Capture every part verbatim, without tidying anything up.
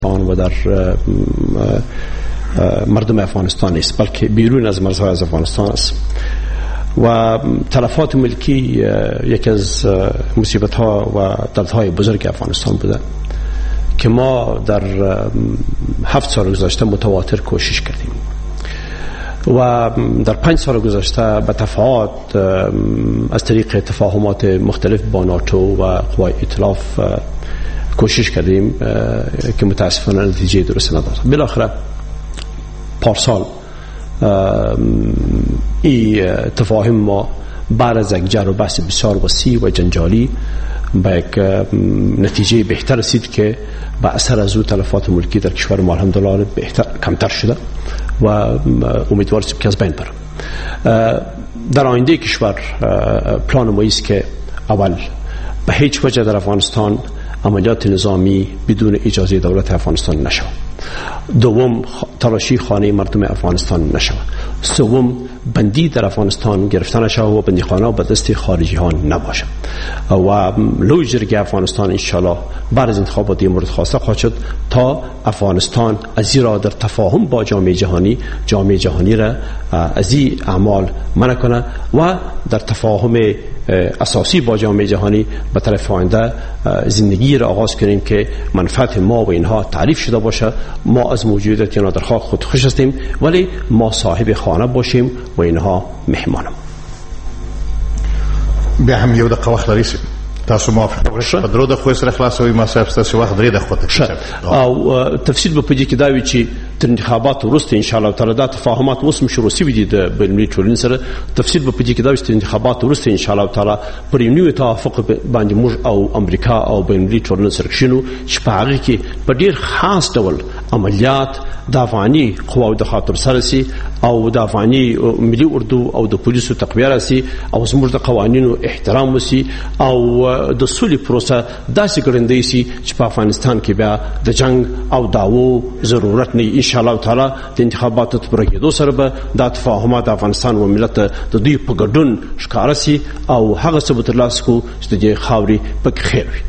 و در مردم افغانستان نیست، بلکه بیرون از مرزهای از افغانستان است. و تلفات ملکی یکی از مصیبت ها و دردهای بزرگ افغانستان بوده که ما در هفت سال گذشته متواتر کوشش کردیم و در پنج سال گذشته به تفاوت از طریق تفاهمات مختلف با ناتو و قوای ائتلاف کوشش کردیم که متاسفانه نتیجه درست نداد. بالاخره پارسال این تفاهم ما بعد از یک جر و بحث بسیار وسیع و جنجالی به یک نتیجه بهتر رسید که با اثر از او تلفات ملکی در کشور ما الحمدلله بهتر کمتر شده و امیدوار هستیم که از بین بره. در آینده کشور پلان ما است که اول به هیچ وجه در افغانستان عملیات نظامی بدون اجازه دولت افغانستان نشود. دوم تلاشی خانه مردم افغانستان نشود. سوم بندی در افغانستان گرفته نشود و بندی خانه به دست خارجی ها نباشد و لوی جرگه افغانستان انشالله بعد از انتخابات مورد خواسته خواهد شد تا افغانستان از زیرا در تفاهم با جامعه جهانی جامعه جهانی را از این اعمال منع کنه و در تفاهم اساسی با جامعه جهانی به طرف آینده زندگی را آغاز کنیم که منفعت ما و اینها تعریف شده باشه. ما از موجودیت اینا در خاک خود خوش هستیم ولی ما صاحب خانه باشیم و اینها مهمانم. بیا هم یو دقیقه وخت لري تاسو موافق په درو د خو سره خلاصوي ما صاحب تاسو وخت درې د خو ته او تفصیل به پدې کې دا وی چې تر انتخابات وروسته ان شاء الله تعالی دا تفاهمات اوس شروع شوي دي د بینالمللي ټولنې سره. تفصیل به پدې کې دا وی چې تر انتخابات وروسته ان شاء الله تعالی پر یو نوی توافق باندې موږ او امریکا او بینالمللي ټولنې سره شنو چې په هغه کې په ډیر خاص ډول عملیات د افغاني قواو د خاطر سره سي او د افغاني ملي اردو او د پولیسو تقویه راسي او زموږ د قوانینو احترام وسی او د سولې پروسه داسې ګړندۍ سي چې په افغانستان کې بیا د جنگ او داوو ضرورت نه ان شاء الله تعالی د انتخاباتو پر کېدو سره به د تفاهمات افغانستان او ملت د دوی په ګډون ښکار سي او هغه ثبوت ترلاسه کو چې د خاوري په خیر وي.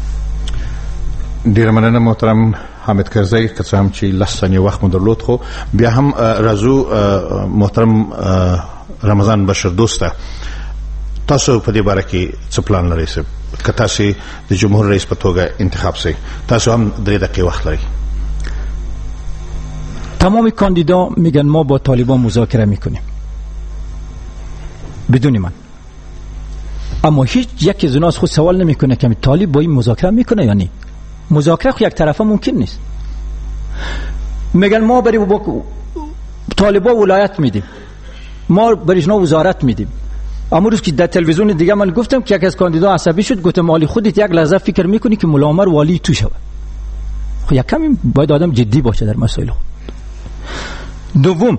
ډیر مننه محترم حامد کرزی که څه هم چې لسنی وخت مو درلود خو بیا هم راځو محترم رمضان بشیر دوسته تاسو په دې باره کې څه پلان لرئ که تاسو د جمهور رئیس په توګه انتخاب شئ؟ تاسو هم درې دقیقې وخت لرئ. تمام کاندیدا میگن ما با طالبان مذاکره میکنیم بدون من، اما هیچ یکی از اونها خود سوال نمیکنه که طالب با این مذاکره میکنه یا نه. مذاکره خود یک طرفه ممکن نیست. میگن ما برای با طالبان ولایت میدیم، ما برایشون وزارت میدیم. اما روز که در تلویزیون دیگه من گفتم که یکی از کاندیدا عصبی شد، گفتم مالی خودت یک لحظه فکر میکنی که مولا عمر والی تو شود. خب یک کمی باید آدم جدی باشه در مسائل خود. دوم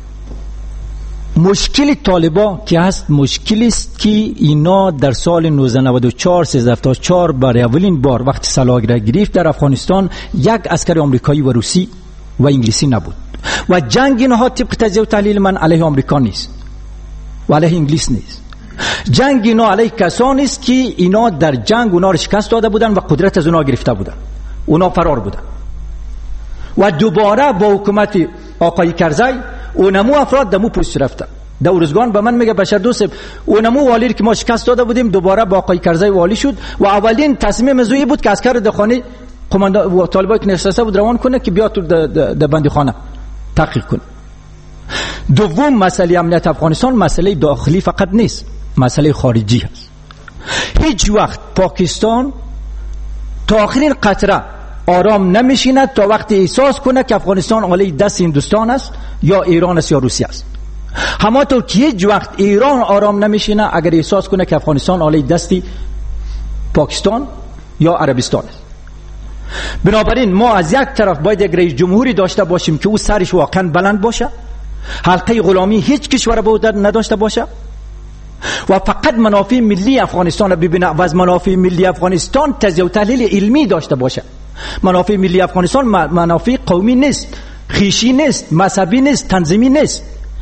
مشکل طالبا که هست مشکلی است که اینا در سال نوزده نود و چهار سیزده هفتاد و چهار برای اولین بار وقتی سلاح را گرفت در افغانستان یک عسکر آمریکایی و روسی و انگلیسی نبود و جنگ اینها طبق تجزیه و تحلیل من علیه آمریکا نیست و علیه انگلیس نیست. جنگ اینا علیه کسانی است که اینا در جنگ اونا را شکست داده بودن و قدرت از اونا گرفته بودن، اونا فرار بودن و دوباره با حکومت آقای کرزی اونمو افراد دمو پوست رفتن. در روزگان به من میگه بشر دوست اونمو والی که ما شکست داده بودیم دوباره با آقای کرزی والی شد و اولین تصمیم زویی بود که عسکر دخانه قماندان و طالبان که نشسته بود روان کنه که بیا تو در بندی خانه تحقیق کنه. دوم مسئله امنیت افغانستان مسئله داخلی فقط نیست، مسئله خارجی هست. هیچ وقت پاکستان تا آخرین قطره آرام نمیشیند تا وقتی احساس کنه که افغانستان عالی دست هندوستان است یا ایران است یا روسیه است. همانطور که هیچ وقت ایران آرام نمیشینه اگر احساس کنه که افغانستان عالی دستی پاکستان یا عربستان است. بنابراین ما از یک طرف باید یک رئیس جمهوری داشته باشیم که او سرش واقعا بلند باشه، حلقه غلامی هیچ کشور به نداشته باشه و فقط منافع ملی افغانستان را ببینه و از منافع ملی افغانستان تجزیه و تحلیل علمی داشته باشه. منافع ملی افغانستان منافع قومی نیست، خیشی نیست، مذهبی نیست، تنظیمی نیست.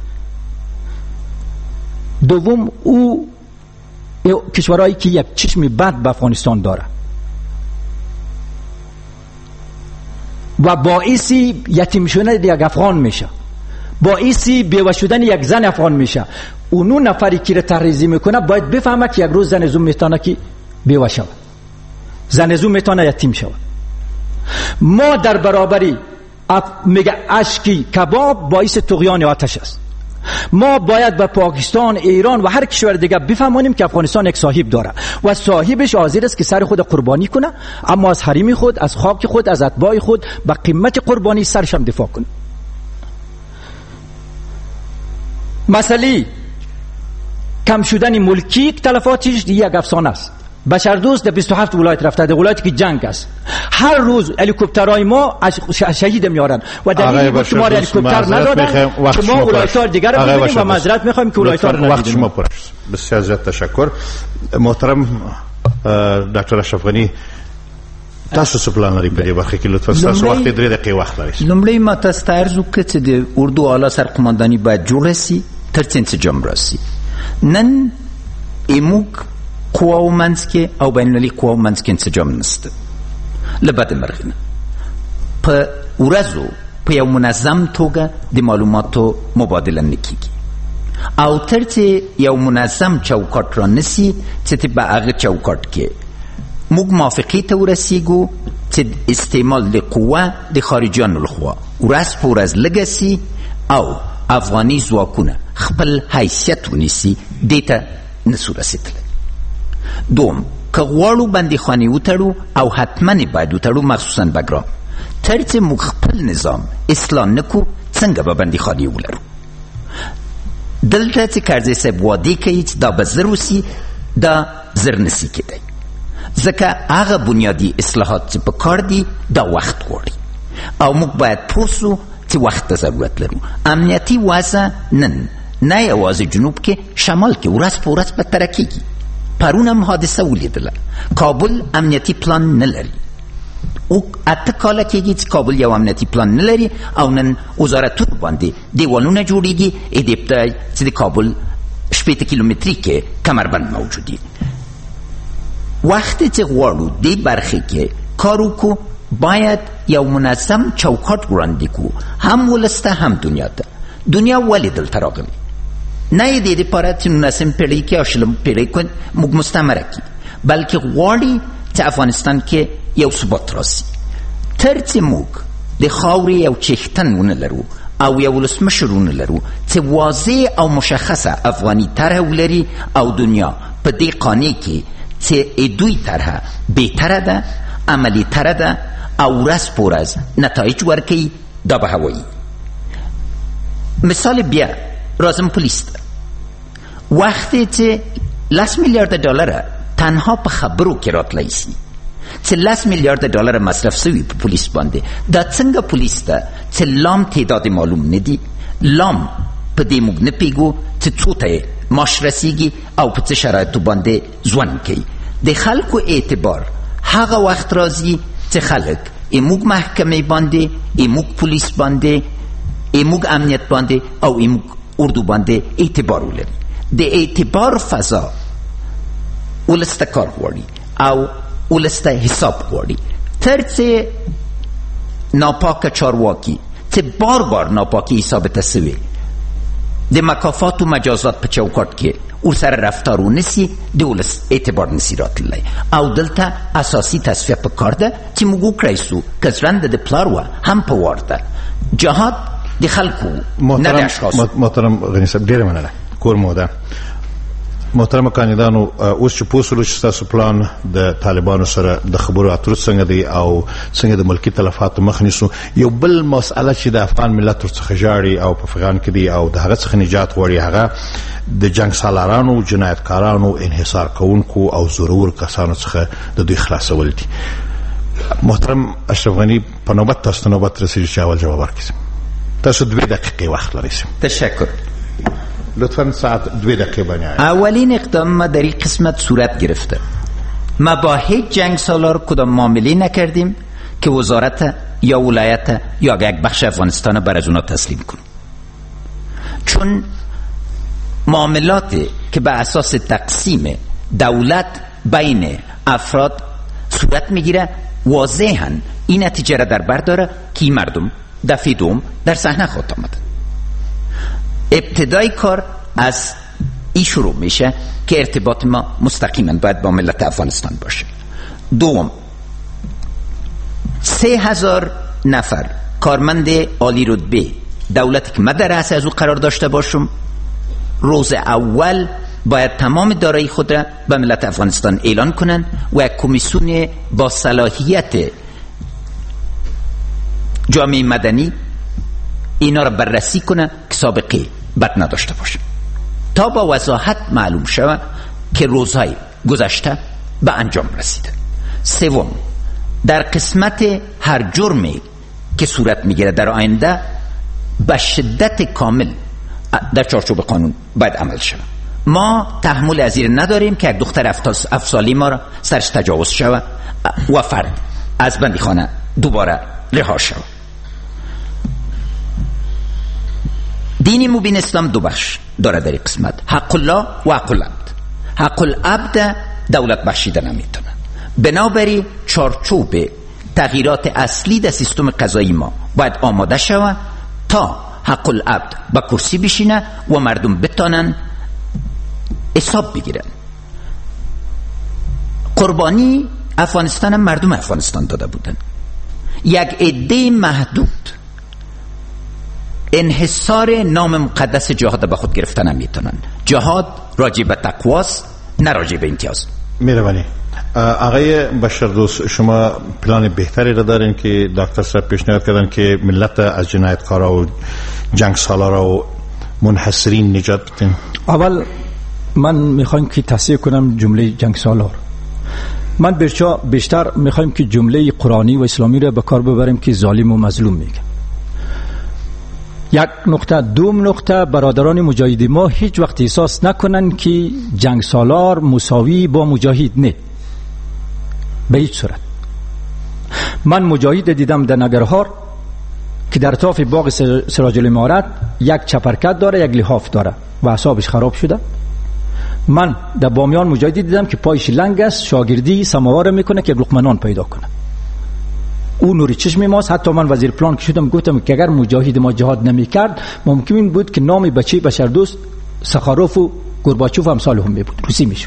دوم او کشورهایی که یک چشم بد به افغانستان داره و باعثی یتیم شدن یک افغان میشه، باعثی بیوه شدن یک زن افغان میشه. اونو نفری که تحریزی میکنه باید بفهمه که یک روز زن زوم میتونه که بیوه شود، زن زوم میتونه یتیم شود. ما در برابری میگه اشکی کباب باعث طغیان آتش است. ما باید به پاکستان، ایران و هر کشور دیگه بفهمانیم که افغانستان یک صاحب داره و صاحبش حاضر است که سر خود قربانی کنه، اما از حریم خود، از خاک خود، از اتباع خود به قیمت قربانی سرش هم دفاع کنه. مسئله کم شدن ملکی تلفاتش یک افسانه است. بشردوست در بیست و هفت ولایت رفته، در ولایتی که جنگ است. هر روز هلیکوپترهای ما شهید میارن و در این بود که ما هلیکوپتر ندادن که ما ولایت‌ها دیگر رو ببینیم و معذرت میخوایم که ولایت‌ها رو وقت شما پر است. بسیار زیاد تشکر. محترم ډاکټر اشرف غنی، تاسو څه پلان لرئ په دې برخه کې؟ لطفا تاسو وخت درې دقیقې وخت لرئ. لومړی ما تاسو ته عرض وکړه چې د اردو اعلی سرقمانداني باید جوړه سي تر څو انسجام راسي. نن ایموک قواو منځ کې او بین المللي قواو منځ کې انسجام نشته. له بده مرغه په ورځو په یو منظم توګه د معلوماتو مبادله نه کیږي او تر څو یو منظم چوکاټ را نسی چې په هغه چوکاټ کې موږ موافقې ته ورسیږو چې استعمال د قوه د خارجیانو لخوا ورځ په ورځ لږه سي او افغاني ځواکونه خپل حیثیت ونیسي، دې ته نسو رسېدلی. دوم، که غواړو بندیخانې وتړو او حتما باید وتړو، مخصوصا بګرام، تر څو موږ خپل نظام اصلاح نکو څنګه به بندیخانې ولرو؟ دلته چې کرزی صاحب وعدې کوي چې دا به زر وسي، دا زر نسي کېدی، ځکه هغه بنیادي اصلاحات چې په کار دي دا وخت غواړي او موږ باید پوه سو چې وخت ته ضرورت لرو. امنیتي وضع نن نه یوازې جنوب کې، شمال کې ورځ په ورځ بدتره کېږي. پرون هم حادثه ولیدله. کابل امنیتي پلان نه لري. او اته کاله کېږي چې کابل یو امنیتي پلان نه لري او نن وزارتونو باندې دیوالونه جوړېږي ادبته چې د کابل شپېته کیلومتري کې کمربند موجود دي. وخت چې غواړو دې برخې کې کار وکړو باید یو منظم چوکاټ وړاندې کړو، هم ولس ته هم دنیا ته. دنیا ولې دلته راغلې؟ نه یې دې دپاره چې نولسمه پیړۍ کې او شلمه پیړۍ کې موږ مستعمره کړي، بلکې غواړي چې افغانستان کې یو ثبات راسي. تر څو موږ د خاورې یو چښتن ونه لرو او یو ولسمشر ونه لرو چې واضح او مشخصه افغاني طرح ولري او دنیا په دې قانع کې چې دوی طرح بهتره ده، عملي طرح ده او ورځ په ورځ نتایج ورکوي، دا به هوایي. مثال بیا راځم پولیس ته. وختی چې لس میلیارد ډالره تنها په خبرو کې راتلی سي، چې لس میلیارد ډالره مصرف سوي په پولیس باندې، دا څنګه پولیس ته چې لام تعداد معلوم نه دي، لام په دې موږ نه پیږو چې څو ته معاش رسیږي او په څه شرایطو باندې ژوند کوي. د خلکو اعتبار هغه وخت راځي چې خلک ایموږ محکمې باندې، ایموږ پولیس باندې، ایموږ امنیت باندې او ایموږ اردو باندې اعتبار ولري. د اعتبار فضا ولس ته کار غواړي او ولس ته حساب غواړي. تر څو ناپاکه چارواکي چې بار بار ناپاکي ثابته سوې د مکافات و مجازات په چوکاټ کې ورسره رفتار ونسي، د ولس اعتبار نسي راتللی. او دلته اساسي تصفیه په کار ده چې موږ وکړی سو که ژرنده د پلار وه هم په وار ده. جهاد د خلکو نه د اشخاصو. محترم غني صاحب ډېره مننه. کور مو ده. محترم کاندیدانو، اوس چې پوه سولو چې ستاسو پلان د طالبانو سره د خبرو اترو څنګه دی او څنګه د ملکي تلفاتو مخ نیسو، یو بل مسئله چې د افغان ملت ورڅخه ژاړي او په افغان کې دی او د هغه څخه نجات غواړي، هغه د جنگ سالارانو، جنایتکارانو، انحصار کوونکو او زورور کسانو څخه د دوی خلاصول دي. محترم اشرف غني، په نوبت تاسو ته نوبت رسېږي چې اول جواب ورکړئ. تاسو دوې دقیقې وخت لرئ. تشکر. لطفاً ساعت دوی دقیقه بنیاید. اولین اقدام ما در این قسمت صورت گرفته. ما با هیچ جنگ سالار کدام معامله نکردیم که وزارت یا ولایت یا یک بخش افغانستان بر از اونا تسلیم کنیم، چون معاملاتی که به اساس تقسیم دولت بین افراد صورت میگیره واضحاً این نتیجه را در بر داره که مردم دفعه دوم در صحنه خود آمدن. ابتدای کار از این شروع میشه که ارتباط ما مستقیما باید با ملت افغانستان باشه. دوم، سه هزار نفر کارمند عالی رتبه دولتی که من در رأس از او قرار داشته باشم، روز اول باید تمام دارایی خود را به ملت افغانستان اعلان کنن و کمیسیون با صلاحیت جامعه مدنی اینا را بررسی کنه که سابقه بد نداشته باشه تا با وضاحت معلوم شود که روزهای گذشته به انجام رسیده. سوم، در قسمت هر جرمی که صورت میگیره در آینده به شدت کامل در چارچوب قانون باید عمل شود. ما تحمل از این نداریم که یک دختر هفت سالی ما را سرش تجاوز شود و فرد از بندیخانه دوباره رها شود. دین مبین اسلام دو بخش داره در این قسمت، حق الله و حق العبد. حق العبد دولت بخشیده نمیتونه، بنابراین چارچوب تغییرات اصلی در سیستم قضایی ما باید آماده شود تا حق العبد با کرسی بشینه و مردم بتانن حساب بگیرن. قربانی افغانستان مردم افغانستان داده بودن. یک عده محدود انحصار نام مقدس جهاد به خود گرفتن نمیتونن. جهاد راجع به تقواست، نه راجع به امتیاز. مهربانی. آقای بشردوست، شما پلان بهتری را دارین که دکتر صاحب پیشنهاد کردن که ملت از جنایتکارا و جنگ سالارا و منحصرین نجات بدین؟ اول من میخوایم که تصحیح کنم جمله جنگ سالار. من بیشتر بیشتر میخوایم که جمله قرآنی و اسلامی را به کار ببریم که ظالم و مظلوم میگه. یک نقطه. دوم نقطه، برادران مجاهد ما هیچ وقت احساس نکنن که جنگ سالار مساوی با مجاهد، نه، به هیچ صورت. من مجاهد دیدم در نگرهار که در طرف باغ سراج الامارت یک چپرکت داره، یک لحاف داره و اعصابش خراب شده. من در بامیان مجاهد دیدم که پایش لنگ است، شاگردی سماوار میکنه که یک لقمه نان پیدا کنه. او نوری چشم ماست. حتی من وزیر پلان که شدم گفتم که اگر مجاهد ما جهاد نمیکرد ممکن بود که نام بچه بشردوست سخاروف و گورباچوف امثال هم میبود، روسی میشود.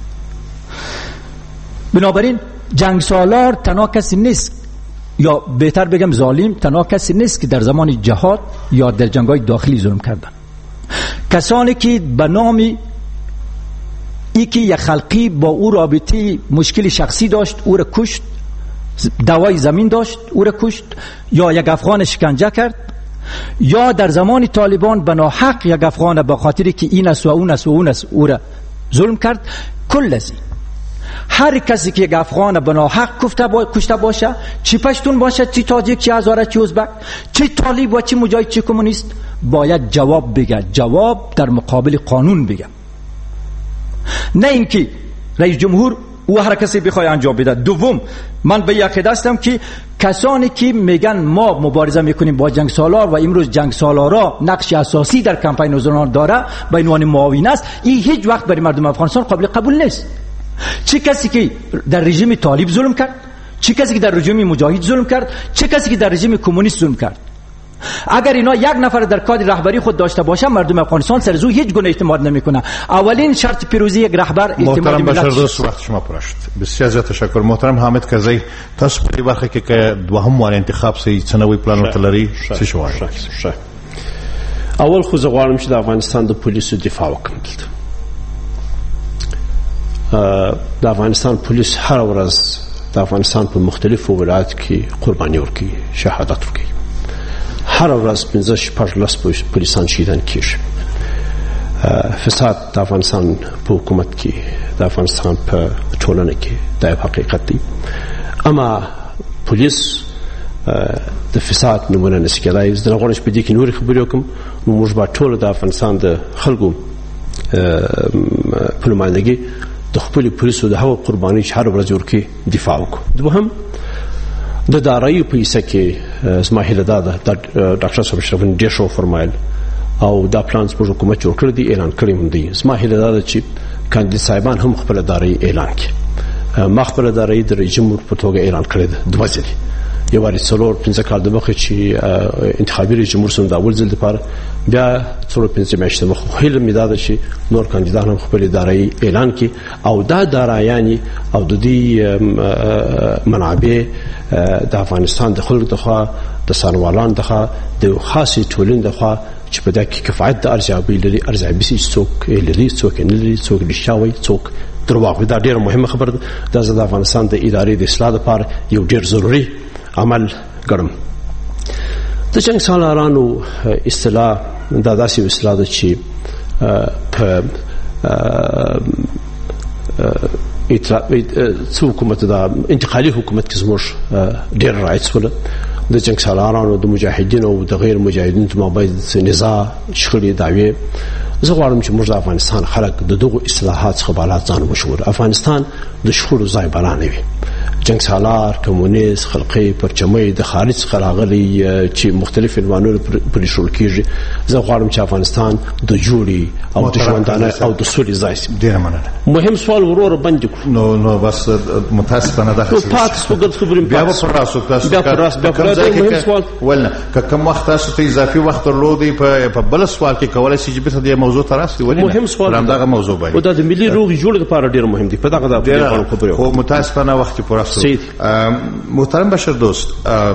بنابراین جنگ سالار تنها کسی نیست، یا بهتر بگم ظالم تنها کسی نیست که در زمان جهاد یا در جنگ‌های داخلی ظلم کردن. کسانی که به نام ای که یک خلقی با او رابطه مشکل شخصی داشت او را کشت، دوای زمین داشت او را کشت، یا یک افغان شکنجه کرد، یا در زمان طالبان به ناحق یک افغان به خاطری که این است و اون است و اون است او را ظلم کرد. کل از این هر کسی که یک افغان به ناحق کشته باشه، چی پشتون باشه، چی تاجیک، چی هزاره، چی ازبک، چی طالب و چی مجاهد، چی کمونیست، باید جواب بگه، جواب در مقابل قانون بگه، نه اینکه رئیس جمهور او هر کسی بخواد انجام بده. دوم، من به یقین هستم که کسانی که میگن ما مبارزه میکنیم با جنگ سالار و امروز جنگ سالارا نقش اساسی در کمپین نوزنان داره به عنوان معاون است، این هیچ وقت برای مردم افغانستان قابل قبول نیست. چه کسی که در رژیم طالب ظلم کرد، چه کسی که در رژیم مجاهد ظلم کرد، چه کسی که در رژیم کمونیست ظلم کرد، اگر اینا یک نفر در کادر رهبری خود داشته باشه مردم افغانستان سر زو هیچ گونه اعتماد نمیکنه. اولین شرط پیروزی یک رهبر اعتماد ملت. محترم بشردوست، وقت شما پر شد. بسیار زیاد تشکر. محترم حامد کرزی، تاسو په برخه کې که دوهم وار انتخاب سي څنوي پلان وتلري څه شوای؟ اول خو زه غواړم چې د افغانستان د پولیسو دفاع وکړم. د افغانستان پولیس هر ورځ د افغانستان په مختلفو ولایتو کې قرباني ورکوي، شهادت ورکوي. هر ورځ پنځه شپږ لس پولیسان شهیدان کیږي. فساد د افغانستان په حکومت کې، د افغانستان په ټولنه کې دا یو حقیقت دی. اما پولیس د فساد نمونه نشي کېدای. زه نه غواړم چې په دې کې نورې خبرې وکړم. نو موږ به ټول د افغانستان د خلکو په نمایندګۍ د خپل پولیسو د هغو قربانۍ چې هر ورځ ورکوي دفاع وکړو. دوهم، د دارایی په حصه کې زما هیله دا ده، ډاکټر صاحب اشرف غني ډېر ښه وفرمایل او دا پلان زموږ حکومت جوړ کړی دی، اعلان کړی هم دی. زما هیله دا ده چې کاندید صاحبان هم خپله دارایی اعلان کړي. ما خپله دارایی د رئیس جمهور په توګه اعلان کړې ده دوه ځلې، یو واری څلور پنځه کال د مخه چې انتخابي رئیس جمهور سم د اول ځل لپاره بیا څلور پنځه میاشتې مخه هیله مې دا ده چې نور کاندیدان هم خپل دارایی اعلان کړي او دا دارایاني او د دې منابع د افغانستان د خلکو دغه د سانوالان دغه د خاصه ټولنې دغه چې په دغه کې کفایت د ارزیابي لري ارزیابي سي څوک لري څوک نه لري څوک رښتیاوي څوک درواغ دا ډیره مهمه خبره ده دا د افغانستان د ادارې د اصلاح لپاره یو ډیر ضروري عمل ګڼم. د جنگ سالارانو اصطلاح دا داسې اصطلاح ده چې په څو حکومت دا انتقالي حکومت کې زموږ ډیر رایت سول د جنگ سالارانو د مجاهدینو او د غیر مجاهدینو په مابین نزاع شخړې دعوی. زه غواړم چې موږ د افغانستان خلک د دغو اصلاحات څخه بالا ځان وشور. افغانستان د شخړو ځای بلا نه وي. جنگ سالار کمونیست خلقي پرچمي د خارج څخه راغلي چې مختلف عنوانونه پر شول کیږي. زه غواړم چې افغانستان د جوړي او د ژوندانه او د سولې ځای شي. ډیر مننه. مهم سوال ورور باندې نو نو بس متاسفانه ده خو پاتې وګورئ خبرې بیا په راسو تاسو بیا په راس بیا په مهم سوال ولنه کوم وخت تاسو ته اضافي وخت درلودي په بل سوال کې کولای شي چې به د موضوع تراسي ولنه مهم سوال هم دغه موضوع باندې او د ملي روغ جوړ لپاره ډیر مهم دی. په دغه د خبرې خو متاسفانه وخت پر محترم بشر دوست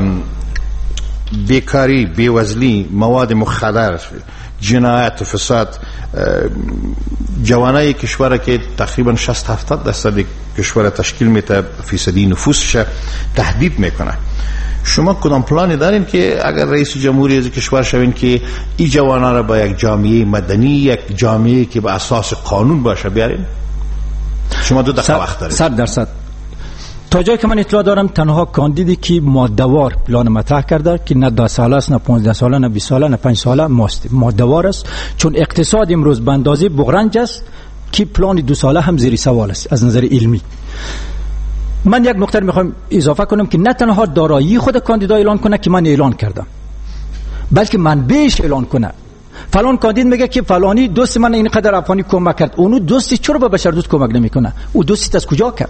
بیکاری بیوزلی مواد مخدر جنایت و فساد جوانای کشور که تقریبا شصت هفتاد درصد کشور تشکیل میده فیصدی نفوسش تهدید میکنه. شما کدام پلانی دارین که اگر رئیس جمهوری از کشور شوین که این جوانان را با یک جامعه مدنی یک جامعه که به اساس قانون باشه بیارین؟ شما دو دقیقه وقت دارید. صد درصد. تا جایی که من اطلاع دارم تنها کاندیدی که ماده‌وار پلان مطرح کرده که نه ده ساله است نه پانزده ساله نه بیست ساله نه پنج ساله ماست ماده‌وار است، چون اقتصاد امروز به اندازه بغرنج است که پلان دو ساله هم زیر سوال است از نظر علمی. من یک نکته میخوام اضافه کنم که نه تنها دارایی خود کاندیدا اعلان کنه که من اعلان کردم، بلکه منبعش اعلان کنه. فلان کاندید میگه که فلانی دوست من اینقدر افغانی کمک کرد، اونو دوستی چرا به بشر دوست کمک نمیکنه؟ او دوستیت از کجا کرد؟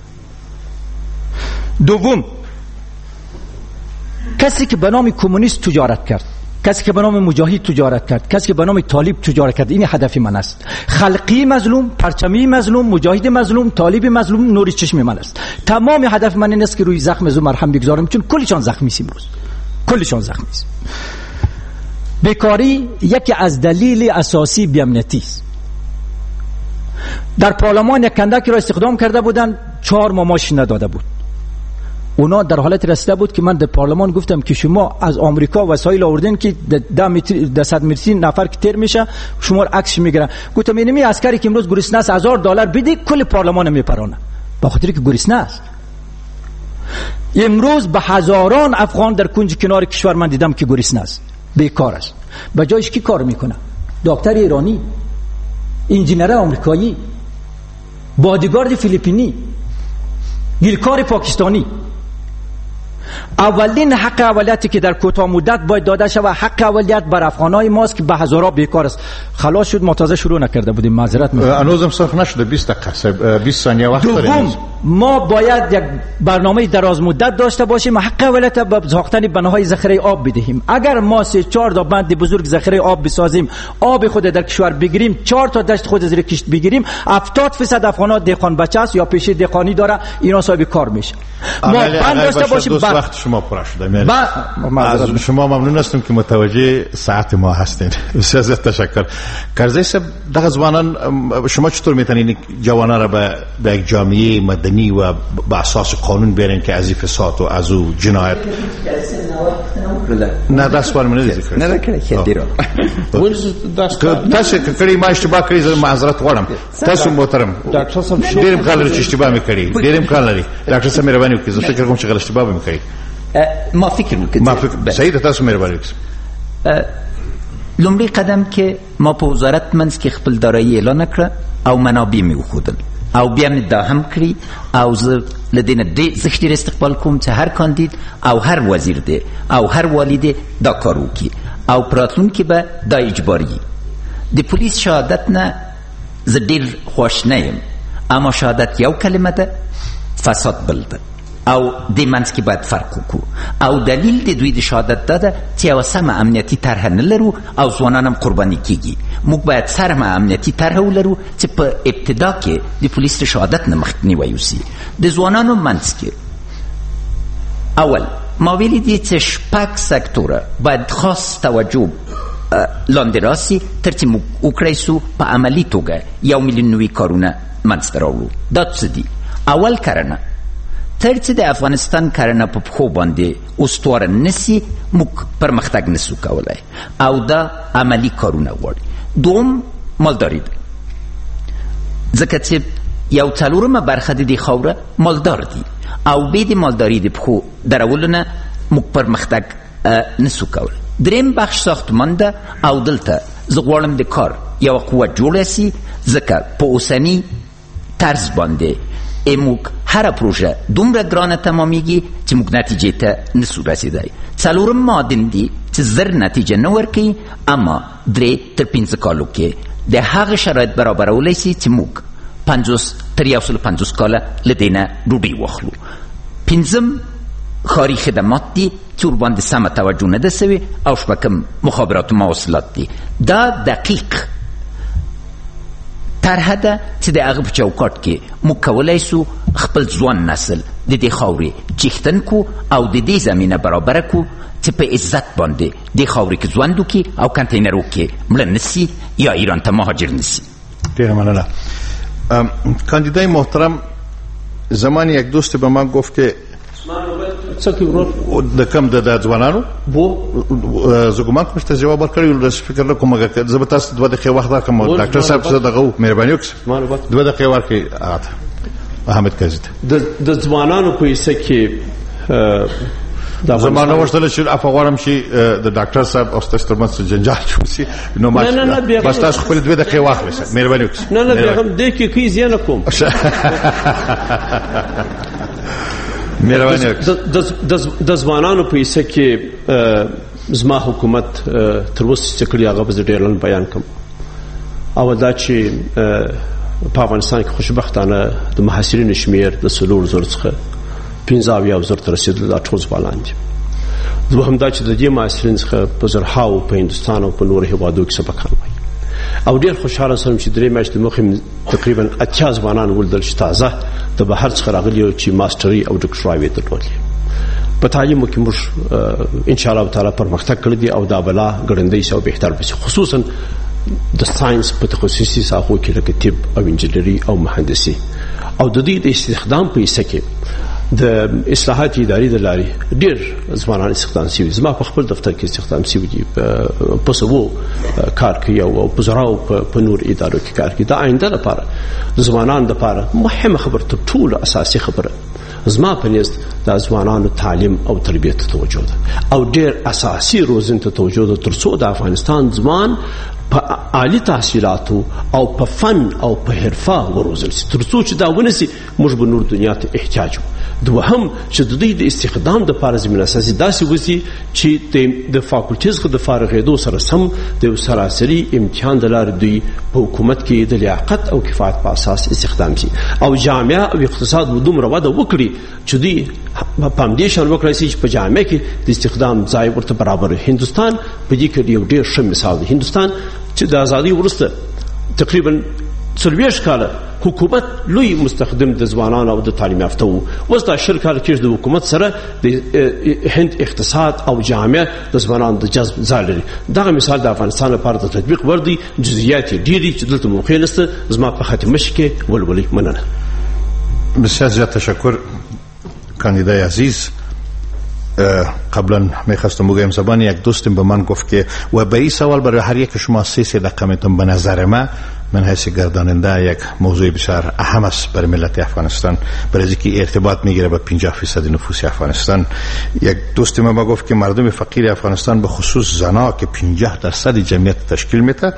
دوم، کسی که به نام کمونیست تجارت کرد، کسی که به نام مجاهد تجارت کرد، کسی که به نام طالب تجارت کرد، این هدف من است. خلقی مظلوم، پرچمی مظلوم، مجاهد مظلوم، طالب مظلوم، نوری چشم من است. تمام هدف من این است که روی زخم زو مرهم بگذارم، چون کلشان زخمی است امروز، کلشان زخمی است. بیکاری یکی از دلیل اساسی بی‌امنیتی است. در پارلمان یک کندکی را استخدام کرده بودند، چهار ماه ماش نداده بود. اونا در حالت رسیده بود که من در پارلمان گفتم که شما از آمریکا وسایل آوردین که ده متر ده صد متری نفر که تیر میشه شما عکس میگیرن. گفتم اینمی عسکری که امروز گرسنه است هزار دلار بدی کل پارلمان میپرونه، با خاطر که گرسنه است. امروز به هزاران افغان در کنج کنار کشور من دیدم که گرسنه است، بیکار است. به جایش کی کار میکنه؟ دکتر ایرانی، انجینر آمریکایی، بادیگارد فیلیپینی، گیرکار پاکستانی. اولین حق اولیتی که در کوتاه مدت باید داده شود حق اولیت بر افغانای ماست که به هزارا بیکار است. خلاص شد، ما تازه شروع نکرده بودیم، معذرت میخوام. هنوزم صرف نشده، بیست دقیقه بیست ثانیه وقت داریم. ما باید یک برنامه دراز مدت داشته باشیم، حق اولیت به ساختن بناهای ذخیره آب بدهیم. اگر ما سه چهار تا بند بزرگ ذخیره آب بسازیم، آب خود در کشور بگیریم، چهار تا دشت خود زیر کشت بگیریم، هفتاد درصد افغانا دهقان بچه است یا پیشه دهقانی داره، اینا صاحب کار میشه. ما بند داشته باشیم. وقت شما پر شده. از شما ممنون هستم که متوجه ساعت ما هستین. بسیار زیاد تشکر. کرزی صاحب، دغه ځوانان شما چطور میتونین جوانان را به یک جامعه مدنی و به اساس قانون بیارین که از فساد و از جنایت نه داس پر منه ذکر نه کړی خیر دی را تاسو کړي ما اشتباه کړی، زه معذرت غواړم. تاسو محترم ډاکټر صاحب ډیر کال لري چې اشتباه مې کړی، ډیر کال لري. ډاکټر صاحب مهرباني وکړئ، زه فکر کوم چې غلط اشتباه مې کړی. ما فکر میکنم ما فکر صحیح تاسو مهرباني وکړئ. لومړی قدم که ما په وزارت منځ کې خپل دارایی اعلان کړه او منابع مې وښودل او بیا مې دا هم کړی او زه له دې نه ډېر زه ډېر استقبال کوم چې هر کاندید او هر وزیر دی او هر والی دی دا کار وکړي او په راتلونکي به دا اجباري. د پولیس شهادت نه زه ډېر خوښ نه یم، اما شهادت یو کلمه ده، فساد بل ده. او د منځ کې باید فرق وکړو او دلیل د دوی د شهادت دا ده چې یوه سمه امنیتي طرحه نه لرو او ځوانان هم قرباني کیږي. موږ باید سمه امنیتي طرحه ولرو چې په ابتدا کې د پولیس د شهادت نه مخنیوی وشي. د ځوانانو منځ کې اول ما ویلي دي چې شپږ سکتوره باید خاص توجه لاندې راسي تر چې موږ وکړی سو په عملي توګه یو میلیون نوي کارونه منځته راوړو. دا څه دي؟ اول کرنه. تر چې د افغانستان کرنه په پښو باندې استواره نسی موږ پرمختګ نسو کولی او دا عملي کارونه غواړي. دوم مالداري ده، ځکه چې یو څلورمه برخه د دې خاوره مالدار دي او بې د مالداري د پښو درولو نه موږ پرمختګ نسو کولی. دریم بخش ساختمان ده او دلته زه غواړم د کار یوه قوه جوړه سي، ځکه په اوسني طرز باندې موږ هره پروژه دومره ګرانه تمامیږي چې موږ نتیجې ته نسو رسېدی. څلورم معادن دي چې زر نتیجه نه ورکوي، اما درې تر پنځه کالو کې د هغه شرایط برابرولی سي چې موږ پنځوس تر یو سل پنځوس کاله له دې نه ډوډۍ واخلو. پنځم ښاري خدمات دي چې ورباندې سمه توجه نه ده سوې او شپږم مخابرات و مواصلات دي. دا دقیق طرحه ده چې د هغه په چوکاټ کې موږ کولی سو خپل ځوان نسل د دې خاورې چیښتن کو او د دې زمینه برابره کو چې په عزت باندې دې خاورې کې ژوند وکړي او کنټینرو کې مړه نسي یا ایران ته مهاجر نسي. ډېره مننه. کاندیدای محترم، زمانی یک دوست به من گفت که د کم د ځوانانو زه ګمان کوم چې جواب ورکړی ول، فکر نه کوم چې زه به تاسو دوه دقیقې وخت درکړم. ډاکټر صاحب زه دغه مهرباني وکړئ دوه دقیقې ورکړئ. احمد قاضي د ځوانانو په حصه کې زمانه ورسره چې افغانم شي د ډاکټر صاحب او ستاسو ترمنځ جنجال شوسی نو ما بس تاسو خپل دوه دقیقې واخلئ مهرباني وکړئ. نه نه بیا هم دې کې کوي زیان کوم د ځوانانو په حصه کې زما حکومت تر اوسه چې کړي هغه به زه ډېر لنډ بیان کوم. اول دا چې په افغانستان کې خوشبختانه د محصلینو شمېر د څلور زرو څخه پنځه اویا زرو ته رسېدلی، دا ټول ځوانان دي. دوهم دا چې د دې محصلینو څخه په زرهاو په هندوستان او په نورو هېوادو کې سبقان وایي او ډېر خوشحاله سوم چې درې میاشتې مخکې تقریبا اتیا ځوانان ولیدل چې تازه د بهر څخه راغلي او چې ماسټري او ډاکټراوې درلودلې. په تعلیمو کې موږ انشاءالله تعالی پرمختګ کړی دی او دا بلا ګړندی سي او بهتر بشي، خصوصا د ساينس په تخصصي ساحو کې لکه طب او انجینري او مهندسي او د دې د استخدام په حصه کې د اصلاحات اداري د لارې ډېر ځوانان استخدام شوي. زما په خپل دفتر کې استخدام شوي دي، په سوو کار کوي او په زراو په نور ادارو کې کار کوي. د آینده لپاره د ځوانانو لپاره مهمه خبره تر ټولو اساسي خبره زما په نزد د ځوانانو تعلیم او تربیت ته توجه ده او ډېر اساسي روزنې ته توجه ده، تر څو د افغانستان ځوان په عالی تحصیلاتو او په فن او په حرفه وروزل شي. تر څو چې دا ونسي موږ به نور دنیا ته احتیاج وو. دوهم چې د دوی د استخدام د لپاره زمینه اساسي داسې وسي چې د فاکولټي څخه د فارغېدو سره سم د یو سراسري امتحان د لارې دوی په حکومت کې د لیاقت او کفایت په اساس استخدام شي او جامعه او اقتصاد و دومره وده وکړي چې دوی په همدې شان وکړی شي چې په جامعه کې د استخدام ځای ورته برابر وي. هندوستان په دې کې یو ډېر ښه مثال دی. هندوستان چې د ازادۍ وروسته تقریبا څلوېښت کاله حکومت لوی مستخدم د ځوانانو او د تعلیم یافته وو. اوس دا شل کاله کېږي د حکومت سره د هند اقتصاد او جامعه د ځوانانو د جذب ځای لري. دغه مثال د افغانستان لپاره د تطبیق وړ دی. جزئیات یې ډېر دي چې دلته موقع نشته. زما په خاتمه کې ولولئ. مننه. بسیار زیاد تشکر کاندیدای عزیز. قبلا میخواستم بگویم زبان یک دوستم به من گفت که و به این سوال برای هر یک شما سه سه دقیقه میتونم به نظر من من حیث گرداننده یک موضوع بسیار اهم است برای ملت افغانستان، برای اینکه ارتباط میگیره با پنجاه فیصد نفوس افغانستان. یک دوست من گفت که مردم فقیر افغانستان به خصوص زنا که پنجاه درصد جمعیت تشکیل میده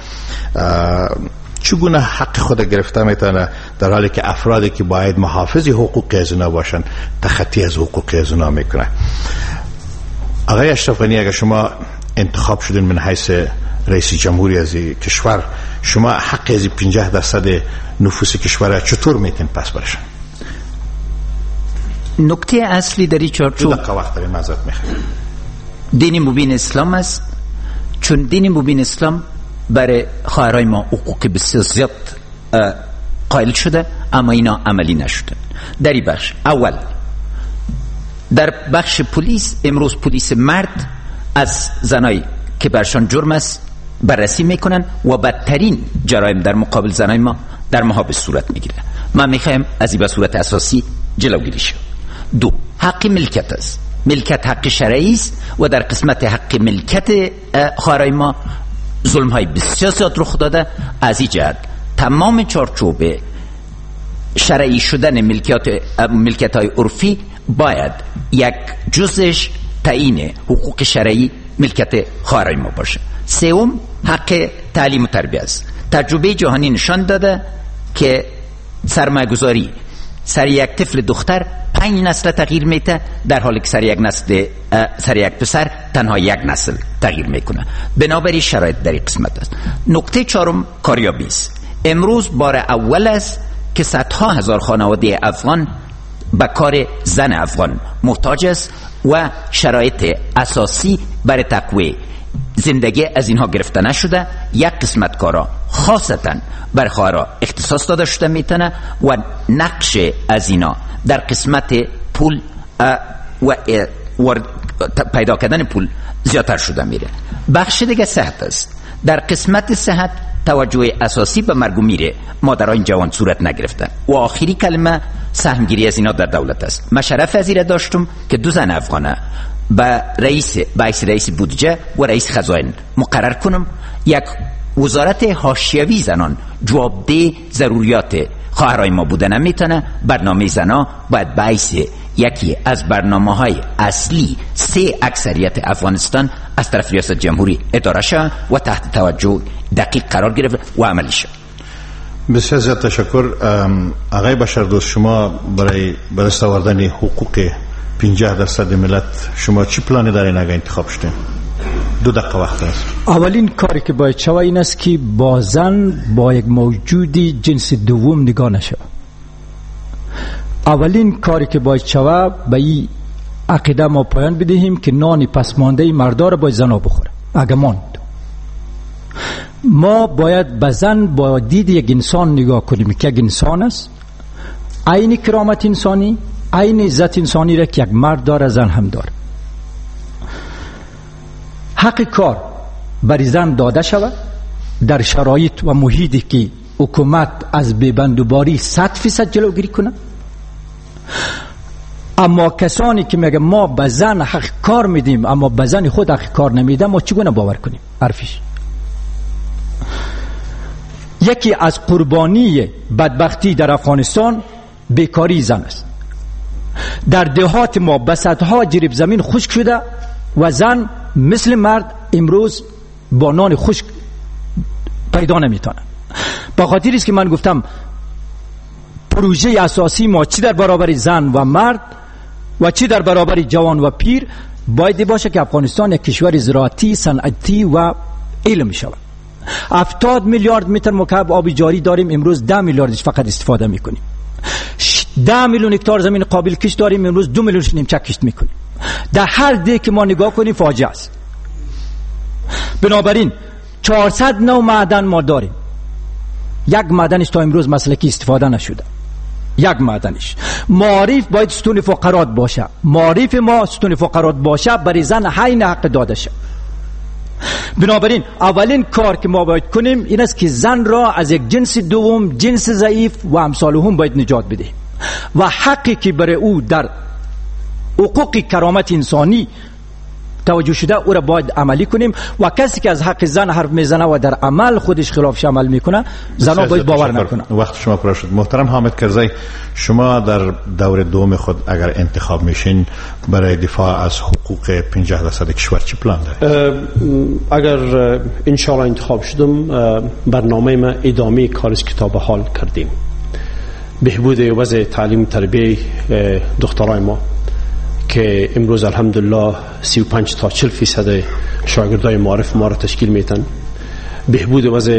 چگونه حق خود گرفته میتونه در حالی که افرادی که باید محافظ حقوق از اونا باشن تخطی از حقوق از اونا میکنه. آقای اشرف غنی، اگر شما انتخاب شدین من حیث رئیس جمهوری از کشور، شما حق از پنجاه درصد نفوس کشور چطور میتین پس برشن؟ نکته اصلی در این چارچوب دقیقه وقت داریم معذرت میخوام دین مبین اسلام است، چون دین مبین اسلام برای خواهرای ما حقوق بسیار زیاد قائل شده اما اینا عملی نشده. در این بخش اول در بخش پلیس امروز پلیس مرد از زنایی که برشان جرم است بررسی میکنن و بدترین جرایم در مقابل زنای ما در محابس صورت میگیره. من میخوایم از این به صورت اساسی جلوگیری شه. دو، حق ملکت است. ملکت حق شرعی است و در قسمت حق ملکت خواهرای ما ظلم های بسیار زیاد رخ داده. از این جهت تمام چارچوب شرعی شدن ملکیت ملکیت های عرفی باید یک جزش تعیین حقوق شرعی ملکیت خواهرای ما باشه. سوم، حق تعلیم و تربیت است. تجربه جهانی نشان داده که سرمایه‌گذاری سر یک طفل دختر پنج نسل تغییر میته، در حالی که سر یک نسل سر یک پسر تنها یک نسل تغییر میکنه. بنابراین شرایط در این قسمت است. نکته چهارم کاریابی است. امروز بار اول است که صدها هزار خانواده افغان به کار زن افغان محتاج است و شرایط اساسی برای تقویت زندگی از اینها گرفته نشده. یک قسمت کارا خاصتا بر خواهرها اختصاص داده شده میتونه و نقش از اینا در قسمت پول و پیدا کردن پول زیادتر شده میره. بخش دیگه صحت است. در قسمت صحت توجه اساسی به مرگ و میر مادران جوان صورت نگرفته و آخری کلمه سهمگیری از اینا در دولت است. من شرف از این داشتم که دو زن افغانه به رئیس باعث رئیس بودجه و رئیس خزائن مقرر کنم. یک وزارت حاشیوی زنان جوابده ضروریات خواهرای ما بوده نمیتونه. برنامه زنا باید باعث یکی از برنامه های اصلی سه اکثریت افغانستان از طرف ریاست جمهوری اداره شد و تحت توجه دقیق قرار گرفت و عملی شد. بسیار زیاد تشکر. آقای بشردوست، شما برای برست آوردن حقوق پنجاه درصد ملت شما چی پلانی دارین اگه انتخاب شدین؟ دو دقیقه وقت است. اولین کاری که باید شود این است که با زن با یک موجودی جنس دوم نگاه نشود. اولین کاری که باید شود به این عقیده ما پایان بدهیم که نان پسمانده مردار باید زنها بخوره. اگه ماند ما باید به زن با دید یک انسان نگاه کنیم که یک انسان است، عین کرامت انسانی، عین عزت انسانی را که یک مرد داره زن هم داره. حق کار بر زن داده شود در شرایط و محیطی که حکومت از ببندوباری صد فیصد جلوگیری کنه. اما کسانی که میگه ما به زن حق کار میدیم اما به زن خود حق کار نمیده، ما چگونه باور کنیم؟ حرفش یکی از قربانی بدبختی در افغانستان بیکاری زن است. در دهات ما بساطها جریب زمین خشک شده و زن مثل مرد امروز با نان خشک پیدا نمیتونه. به خاطر است که من گفتم پروژه اساسی ما چی در برابر زن و مرد و چی در برابر جوان و پیر باید باشه که افغانستان یک کشور زراعتی، صنعتی و علم شود. هفتاد میلیارد متر مکعب آب جاری داریم، امروز ده میلیاردش فقط استفاده میکنیم. ده میلیون هکتار زمین قابل کشت داریم، امروز دو میلیونش نیمچه کشت میکنیم. در هر ده که ما نگاه کنیم فاجعه است. بنابراین چهارصد نوع معدن ما داریم، یک معدنش تا امروز مسلکی استفاده نشده. یک معدنش معارف باید ستون فقرات باشه. معارف ما ستون فقرات باشه برای زن حین حق داده شه. بنابراین اولین کار که ما باید کنیم این است که زن را از یک جنس دوم، جنس ضعیف و امثال هم باید نجات بدهیم و حقی که برای او در حقوق کرامت انسانی توجه شده او را باید عملی کنیم و کسی که از حق زن حرف میزنه و در عمل خودش خلافش عمل میکنه زنها باید باور نکنه. وقت شما پر شد. محترم حامد کرزی، شما در دور دوم خود اگر انتخاب میشین برای دفاع از حقوق پنجاه درصد کشور چی پلان دارید؟ اگر ان شاء الله انتخاب شدم برنامه ما ادامه کار است که تا به حال کردیم. بهبود وضع تعلیم تربیه دخترای ما که امروز الحمدلله سی و پنج تا چهل فیصد شاگردای معارف ما را تشکیل میتن. بهبود وضع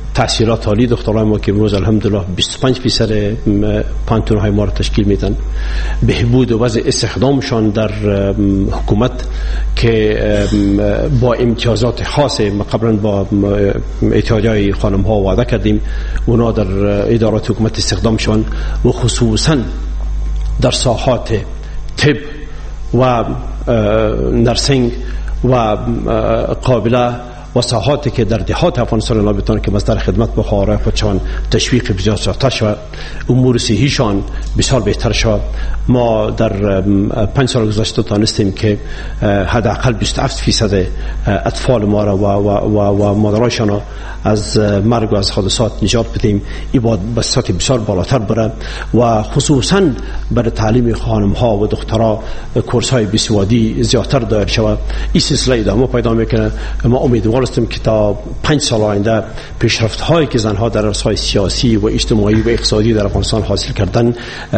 تحصیلات عالی دخترای ما که امروز الحمدلله بیست و پنج درصد پانتون‌های ما را تشکیل میدن، بهبود وضع استخدامشان در حکومت که با امتیازات خاص قبلا با اتحادیه خانم ها وعده کردیم اونا در ادارات حکومت استخدامشان و خصوصا در ساحات طب و نرسینگ و قابله و ساحاتی که در دهات افغانستان لا بتونه که مصدر خدمت بخواره خودشان تشویق بسیار شد، امور صحیشان بسیار بهتر شد. ما در پنج سال گذشته تانستیم که حداقل بیست و هفت درصد اطفال ما را و, و, و, و مادرایشان از مرگ و از حادثات نجات بدیم. این باید به سطح بسیار بالاتر بره و خصوصا برای تعلیم خانم ها و دخترها کورس های بیسوادی زیادتر دایر شود. این سلسله ادامه پیدا میکنه. ما امیدوار هستیم که تا پنج سال آینده پیشرفت هایی که زنها در عرصه‌های سیاسی و اجتماعی و اقتصادی در افغانستان حاصل کردن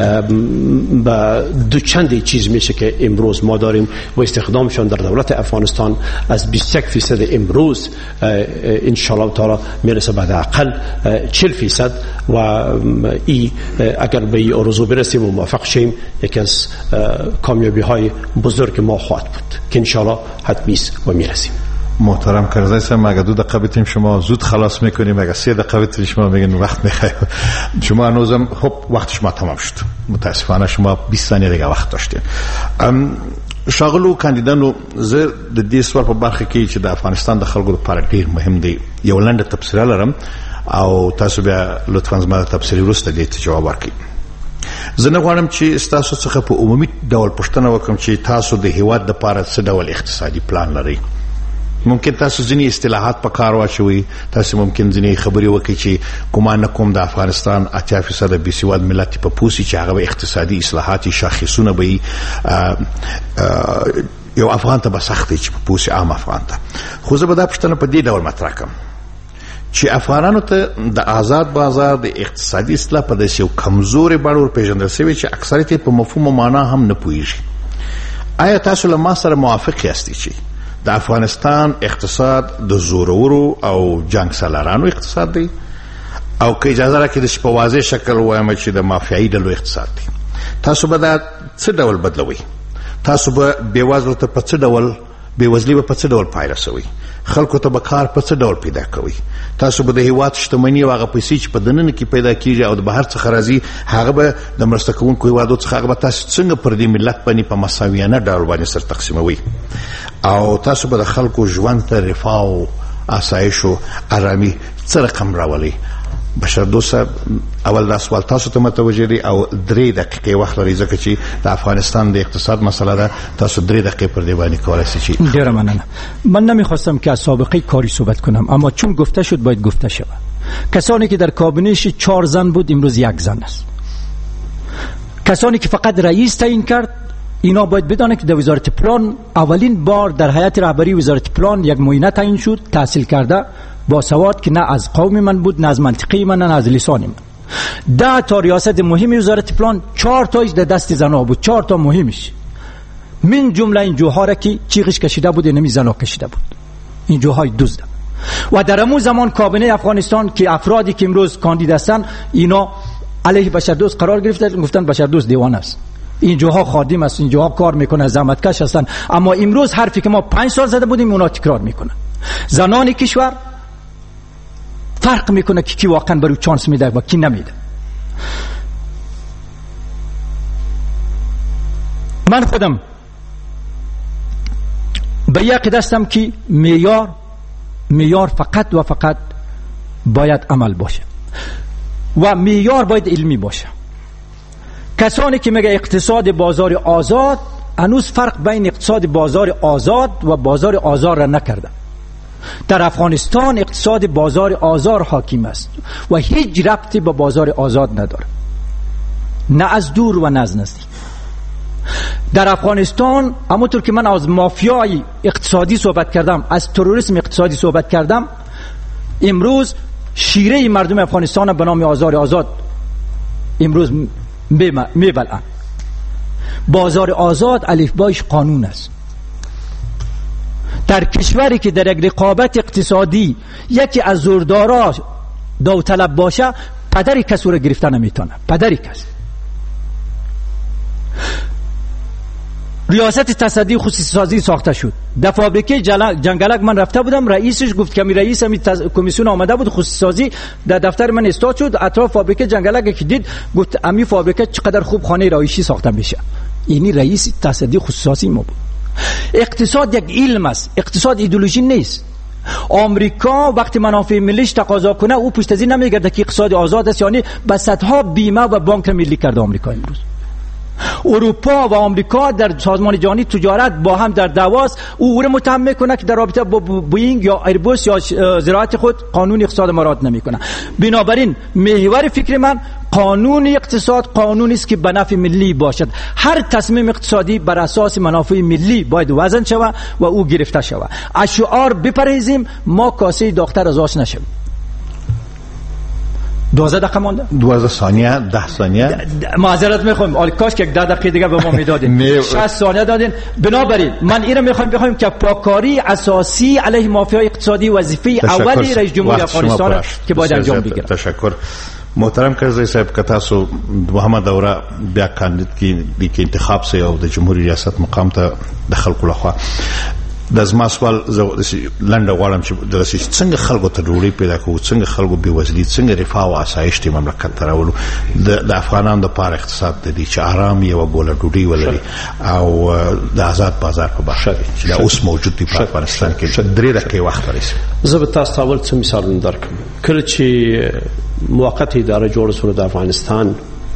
به دو چند چیز میشه که امروز ما داریم و استخدامشان در دولت افغانستان از بیست و یک درصد امروز ان شاء الله تعالی میرسه به حداقل چهل درصد و ای اگر به این آرزو برسیم و موفق شیم یکی از کامیابی های بزرگ ما خواهد بود که ان شاء الله حتمی است و میرسیم. محترم کرزی صاحب، اگه دو دقیقه بتیم شما زود خلاص میکنیم، اگه سه دقیقه بتیم شما میگین وقت میخوایم. شما هنوزم خب وقت شما تمام شد، متاسفانه شما بیست ثانیه دیگه وقت داشتین. شاغلو کاندیدانو زه د دې سوال په برخه کې چې د افغانستان د خلکو لپاره ډیر مهم دی یو لنډه تبصره لرم او تاسو بیا لطفا زما تبصرې وروسته دې ته جواب ورکړئ. زه نه غواړم چې تاسو څخه په عمومي ډول پوښتنه وکړم چې تاسو د هیواد لپاره څه ډول اقتصادي پلان لرئ. ممکن تاسو ځینې اصطلاحات په کار واچوي، تاسو ممکن ځینې خبرې وکړئ چې ګمان نه کوم د افغانستان اتیا فیصده بېسواد ملت په پوسي چې هغه به اقتصادي اصلاحات شاخصونه به یو افغان ته به سخت دی چې په پوسي عام افغان ته. خو زه به دا پوښتنه په دې ډول مطرح کړم چې افغانانو ته د آزاد بازار د اقتصادي اصلاح په داسې یو کمزورې بڼه ورپېژندل سوې چې اکثریت یې په مفهوم و معنا هم نه پوهېږي. آیا تاسو له ما سره موافق یاستئ چې د افغانستان اقتصاد د زورورو او جنگ سالارانو اقتصاد دی او که اجازه راکړئ چې په واضح شکل ووایم چې د مافیایي ډلو اقتصاد دی؟ تاسو به دا څه ډول بدلوئ؟ تاسو به بېوزلو ته په څه ډول بېوزلي به په څه ډول پای رسوئ؟ خلکو ته به کار په څه ډول پیدا کوئ؟ تاسو به د هیواد شتمني او هغه پیسې چې په دننه کې پیدا کیږي او د بهر څخه راځي هغه به د مرسته کوونکو هیوادو څخه هغه به تاسو څنګه پر دې ملت باندې په مساویانه ډول باندې سر تقسیموئ؟ او تاسو به د خلکو ژوند ته رفاه او آسایش او ارامي څه رقم راولئ؟ بشر دوست صاحب، اول دا سوال تاسو ته متوجه دی او درې دقیقې وخت لري ځکه چې د افغانستان د اقتصاد مسئله ده. تاسو درې دقیقې پر دې باندې کولای شئ. ډیره مننه. من نمیخواستم که از سابقه کاری صحبت کنم اما چون گفته شد باید گفته شود. کسانی که در کابینه‌اش چهار زن بود امروز یک زن است. کسانی که فقط رئیس تعیین کرد اینا باید بدانند که در وزارت پلان اولین بار در هیئت رهبری وزارت پلان یک معینه تعیین شد، تحصیل کرده با سواد که نه از قوم من بود، نه از منطقه من، نه از لسان من. ده تا ریاست مهم وزارت پلان چهار تایش در دست زنها بود، چهار تا مهمش من جمله این جوها را که چیغش کشیده بود نمی زنها کشیده بود، این جوهای دزد. و در امون زمان کابینه افغانستان که افرادی که امروز کاندید هستند اینا علیه بشردوست قرار گرفتن، گفتن بشردوست دیوانه است، این جوها خادم است، این جوها کار میکنه، زحمتکش هستند. اما امروز حرفی که ما پنج سال زده بودیم اونا تکرار میکنن. زنان کشور فرق میکنه که کی واقعا برای چانس میده و کی نمیده. من خودم به یک دستم که معیار معیار فقط و فقط باید عمل باشه و معیار باید علمی باشه. کسانی که میگه اقتصاد بازار آزاد، هنوز فرق بین اقتصاد بازار آزاد و بازار آزاد را نکرده. در افغانستان اقتصاد بازار آزاد حاکم است و هیچ ربطی با بازار آزاد نداره، نه از دور و نه از نزدیک. در افغانستان همونطور که من از مافیای اقتصادی صحبت کردم، از تروریسم اقتصادی صحبت کردم، امروز شیره مردم افغانستان به نام آزار آزاد امروز میبلند. بازار آزاد الفبایش قانون است. در کشوری که در یک رقابت اقتصادی یکی از زوردارا داوطلب باشه پدری کسی رو گرفتن نمیتونه. پدری کسی. ریاست تصدی خصوصی سازی ساخته شد. در فابریکه جنگلک من رفته بودم، رئیسش گفت که می رئیس می تز... کمیسیون آمده بود خصوصی سازی، در دفتر من استاد شد، اطراف فابریکه جنگلک که دید گفت امی فابریکه چقدر خوب خانه رایشی ساخته میشه. اینی رئیس تصدی خصوصی سازی ما بود. اقتصاد یک علم است، اقتصاد ایدئولوژی نیست. آمریکا وقتی منافع ملیش تقاضا کنه او پشت از این نمیگرده که اقتصاد آزاد است، یعنی به صدها بیمه و بانک ملی کرده آمریکا. امروز اروپا و آمریکا در سازمان جهانی تجارت با هم در دعواست. او او رو متهم میکنه که در رابطه با بوینگ یا ایربوس یا زراعت خود قانون اقتصاد ما رعایت نمیکنه. بنابراین محور فکر من قانون اقتصاد قانونی است که به نفع ملی باشد. هر تصمیم اقتصادی بر اساس منافع ملی باید وزن شود و او گرفته شود. از شعار بپرهیزیم، ما کاسه داختر از آش نشویم. دوازده دقیقه مانده. دوازده ثانیه، ده ثانیه. معذرت میخوام، آل کاش که یک ده دقیقه دیگه به ما میدادین. شصت ثانیه دادین. بنابراین من این رو میخوام بخوام که پاکاری اساسی علیه مافیای اقتصادی وظیفه اولی رئیس جمهور افغانستان که باید انجام بگیره. تشکر. محترم کرزی صاحب که تاسو دوهمه دوره بیا کاندید کی کی انتخاب سي او د جمهوریت ریاست مقام ته د خلکو لخوا د زما سوال لنډه غواړم چې د څنګه خلکو ته ډوډۍ پیدا کوو، څنګه خلکو بېوزلي، څنګه رفاه او آسایش د مملکت ته راولو، د افغانانو دپاره اقتصاد د دې چې ارام یوه ګوله ډوډۍ ولري او د آزاد بازار په برخه کې چې دا اوس موجود دی په افغانستان کې. درې دقیقې وخت ورسي. زه به تاسو ته اول څه مثالونه درکړم. کله چې موقته اداره جوړه شوه د افغانستان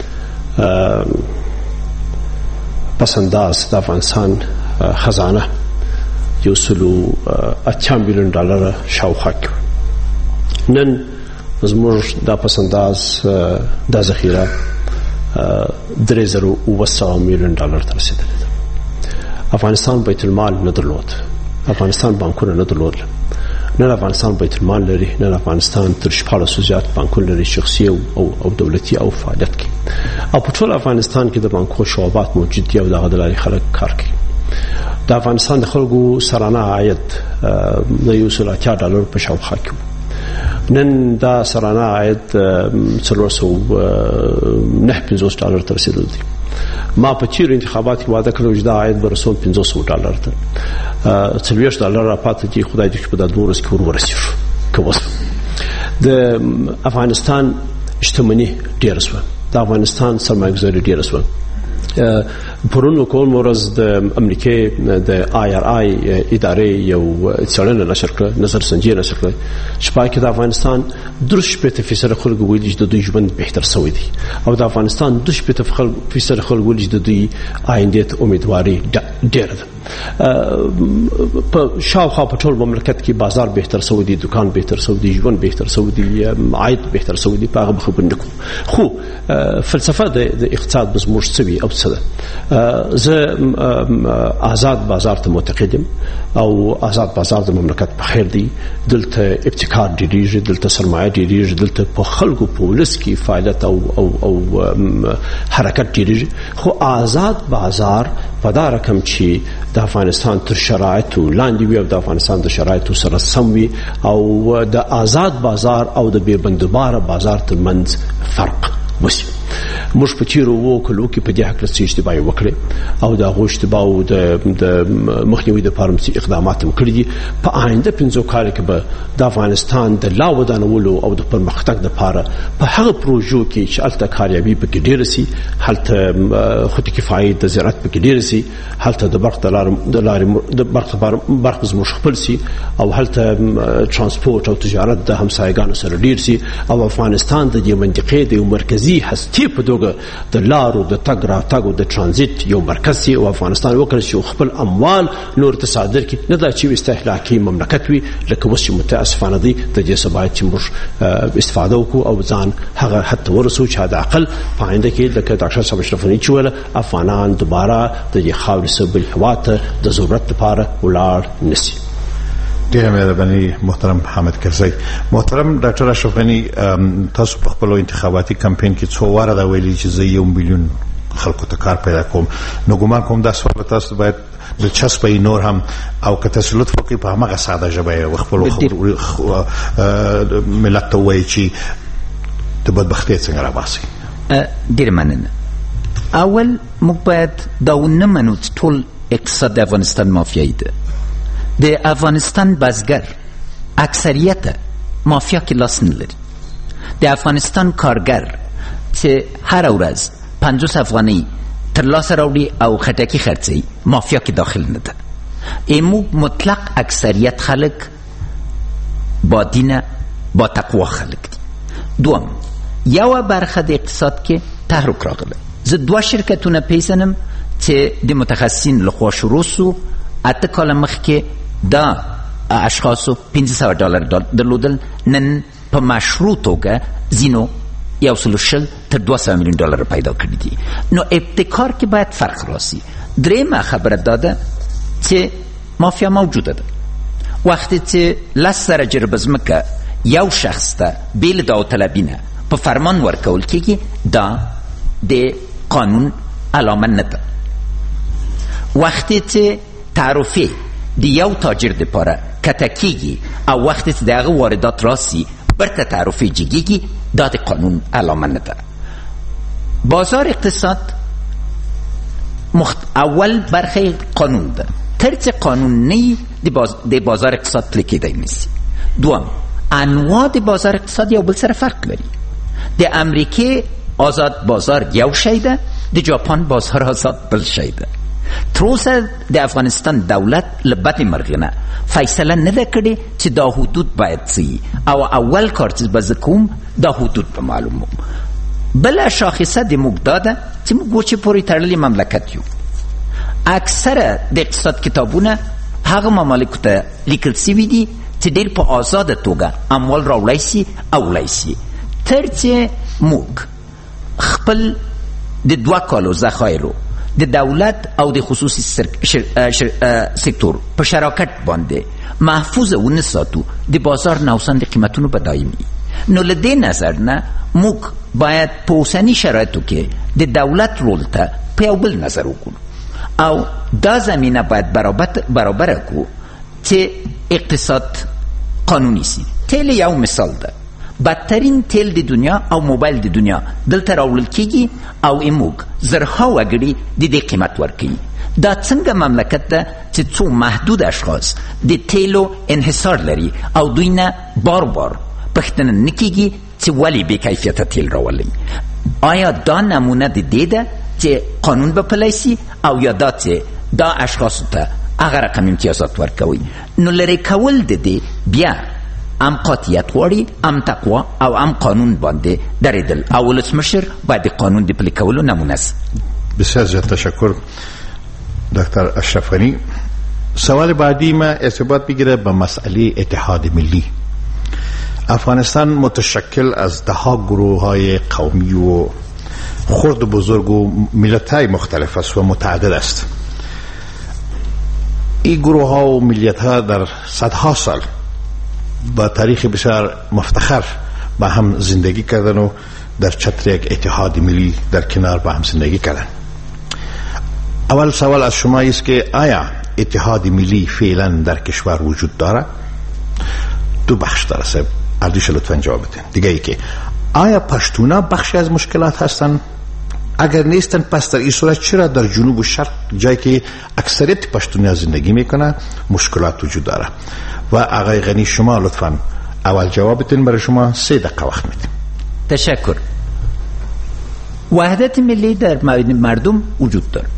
پس انداز د افغانستان خزانه یو سلو اتیا میلیون ډالر شاوخوا کې. نن زموږ دا پس انداز دا ذخیره درې زره اوه سوه میلیون ډالر ته رسېدلې ده. افغانستان بیت المال نه درلود، افغانستان بانکونه نه درلود. نن افغانستان بیت المال لري، نن افغانستان تر شپاړسو زیات بانکونه لري، شخصي او او دولتي او فعالیت کوي. او په ټول افغانستان کې د بانکو شعبات موجود دي او دغه د لارې خلک کار کوي. د افغانستان د خلکو سرانه عاید د یو سل اتیا ډالر په شاوخوا کې نن دا سرانه عاید څلور سوه نهه پنځوس ډالر ته رسېدلی دی. ما په چیرو انتخابات کې وعده کړی چې دا عاید به رسول پنځه سوه ډالر ته څلوېښت ډالر را پاته دي. خدای دې چې په دا دوه ورځو کې ور ورسېږو که اوس د افغانستان شتمني ډېره شوه، د افغانستان سرمایه‌ګذاري ډېره شوه. پرون کوم ورځ د امریکای د آی آر آی ادارې یو څېړنه نشر کړه، نظر سنجي نشر کړه چې په کې د افغانستان درې شپېته فیصده خلک ویلي چې د دوی ژوند بهتر شوی دی او د افغانستان دوه شپېته فیصده خلک ویلي چې د دوی آینده ته امیدواري ډېره ده. په شاوخوا په ټول مملکت کې بازار بهتر شوی دی، دکان بهتر شوی دی، ژوند بهتر شوی دی، عاید بهتر شوی دی. په هغه خبرې نه کوم، خو فلسفه د اقتصاد به زموږ څه وي او څه ده. زه آزاد بازار ته معتقدم او آزاد بازار د مملکت په خیر دی. دلته ابتکار ډېرېږي، دلته سرمایه ډېرېږي، دلته په خلکو په ولس کې فعالیت او او او حرکت ډېرېږي. خو آزاد بازار په دا رقم چې د افغانستان تر شرایطو لاندې وي او د افغانستان د شرایطو سره سم وي او د آزاد بازار او د بې بندوباره بازار ترمنځ فرق وشي. موږ په تیرو اوو کلو کې په دې هکله څه اشتباه وکړې او د هغو اشتباهو د مخنیوي دپاره څه اقدامات هم کړي دي. په آینده پنځو کالو کې به د افغانستان د لا ودانولو او د پرمختګ دپاره په هغه پروژو کې چې هلته کاریابي پکې ډېره سي، هلته خود کفایي د زراعت پکې ډېره سي، هلته د برق د لارې د برق زموږ خپل سي او هلته ترانسپورټ او تجارت د همسایګانو سره ډېر سي او افغانستان د دې منطقې د یو مرکزي هستې په توګه د لارو د تګ راتګ او د ترانزیت یو مرکز سي او افغانستان وکړي چې خپل اموال نور ته صادر کړي، نه دا چې استهلاکي مملکت وي لکه اوس چې متاسفانه دی. د دې څخه باید چې موږ استفاده وکړو او ځان هغه حد ته ورسوو چې حد اقل په آینده کې لکه ډاکټر صاحب اشرف غني چې ویله افغانان دوباره د دې خاورې څخه بل هېواد ته د ضرورت لپاره ولاړ نه سي. ډیره مهرباني محترم حامد کرزی. محترم ډاکټر اشرف غني، تاسو په خپل انتخاباتي کمپاین کې څو واره دا ویلي چې زه یو میلیون خلکو ته کار پیدا کوم. نو ګومان کوم دا سوال تاسو باید دلچسپ نور هم او که تاسو لطف وکړئ په همغه ساده ژبه و خپل ملت ته ووایئ چې د بدبختۍ څنګه راباسي. ډېره مننه. اول موږ باید دا ونه منو چې ټول اقتصاد د افغانستان مافیایي ده. د افغانستان بزګر اکثریت مافیا کې لاس نه لري. د افغانستان کارګر چې هر ورځ پنځوس افغانۍ تر لاسه راوړي او خټکي خرڅوي مافیا کې داخل نه ده. موږ مطلق اکثریت خلک با دینه با تقوا خلک دي. دوم یوه برخه د اقتصاد کې تحرک راغله. زه دوه شرکتونه پیژنم چې د متخصصین لخوا شروع سو. اته کاله مخکې دا اشخاصو پنځه سوه ډالر درلودل، نن په مشروع توګه ځینو یو سلو شل تر دوه سوه میلیون ډالر پیدا کړي دي. نو ابتکار کې باید فرق راسي. درېیمه خبره دا ده چې مافیا موجوده ده. وقتی چې لس زره جربه ځمکه یو شخص ته بې له داوطلبي نه په فرمان ورکول کېږي، دا د قانون علامه نه ده. وقتی چې تعرفې د یو تاجر دپاره کته کېږي او وقتی چې د هغه واردات راسي برته تعرفې جګېږي، دا د قانون علامه نه ده. بازار اقتصاد مخت... اول برخه قانون ده. تر چې قانون نه د باز... بازار اقتصاد پلی کېدی نشي. دوم انواع د بازار اقتصاد یو بل سره فرق لري. د امریکې آزاد بازار یو شی ده، د جاپان بازار آزاد بل شی ده. تر اوسه د افغانستان دولت له بد مرغه نه فیصله نه ده کړې چې دا حدود باید څه او اول کار چې به زه کوم دا حدود به معلوموم. بله شاخصه د موږ دا ده چې موږ وچې پورې تړلي مملکت یو. اکثره د اقتصاد کتابونه هغه ممالکو ته لیکل سوي دي چې ډېر په آزاده توګه اموال راوړی سي او وړی سي. تر چې موږ خپل د دوه کالو ذخایرو د دولت او د خصوصي سکتور په شراکت باندې محفوظ ونه ساتو، د بازار نوسان د قیمتونو به دایمي. نو له دې نظر نه موږ باید په اوسني شرایطو کې د دولت رول ته په یو بل نظر وکړو او دا زمینه باید برابره کړو چې اقتصاد قانوني سي. تیل یو مثال ده. بدترین تیل د دنیا او موبایل د دنیا دلته راوړل کېږي او موږ زرها وګړي د دې قیمت ورکوي. دا څنګه مملکت ده چې څو محدود اشخاص د تیلو انحصار لري او دوی نه بار بار پوښتنه نه کېږي چې ولې بې کیفیته تیل راولي؟ آیا دا نمونه د دې ده چې قانون به پلی سي او یا دا چې دا اشخاصو ته هغه رقم امتیازات ورکوي؟ نو لرې کول د دې بیا ام قاطعیت غواړي، ام تقوا او ام قانون باندې درېدل او ولسمشر باید د قانون د پلي کولو نمونه سي. بسیار زیاد تشکر دکتر اشرف غنی. سوال بعدی ما ارتباط میگیره به مسئله اتحاد ملی. افغانستان متشکل از ده ها گروه های قومی و خرد و بزرگ و ملت های مختلف است و متعدد است. این گروه ها و ملیت ها در صدها سال با تاریخ بسیار مفتخر با هم زندگی کردن و در چتر یک اتحاد ملی در کنار با هم زندگی کردن. اول سوال از شما است که آیا اتحاد ملی فعلا در کشور وجود داره؟ دو بخش داره صاحب، اردوش لطفا جواب بدین. دیگه ای که آیا پشتونا بخشی از مشکلات هستن؟ اگر نیستن پس در این صورت چرا در جنوب و شرق جایی که اکثریت پشتونی زندگی میکنن مشکلات وجود داره؟ و آقای غنی شما لطفا اول جواب بدین، برای شما سه دقیقه وقت میدیم. تشکر. وحدت ملی در مردم وجود داره.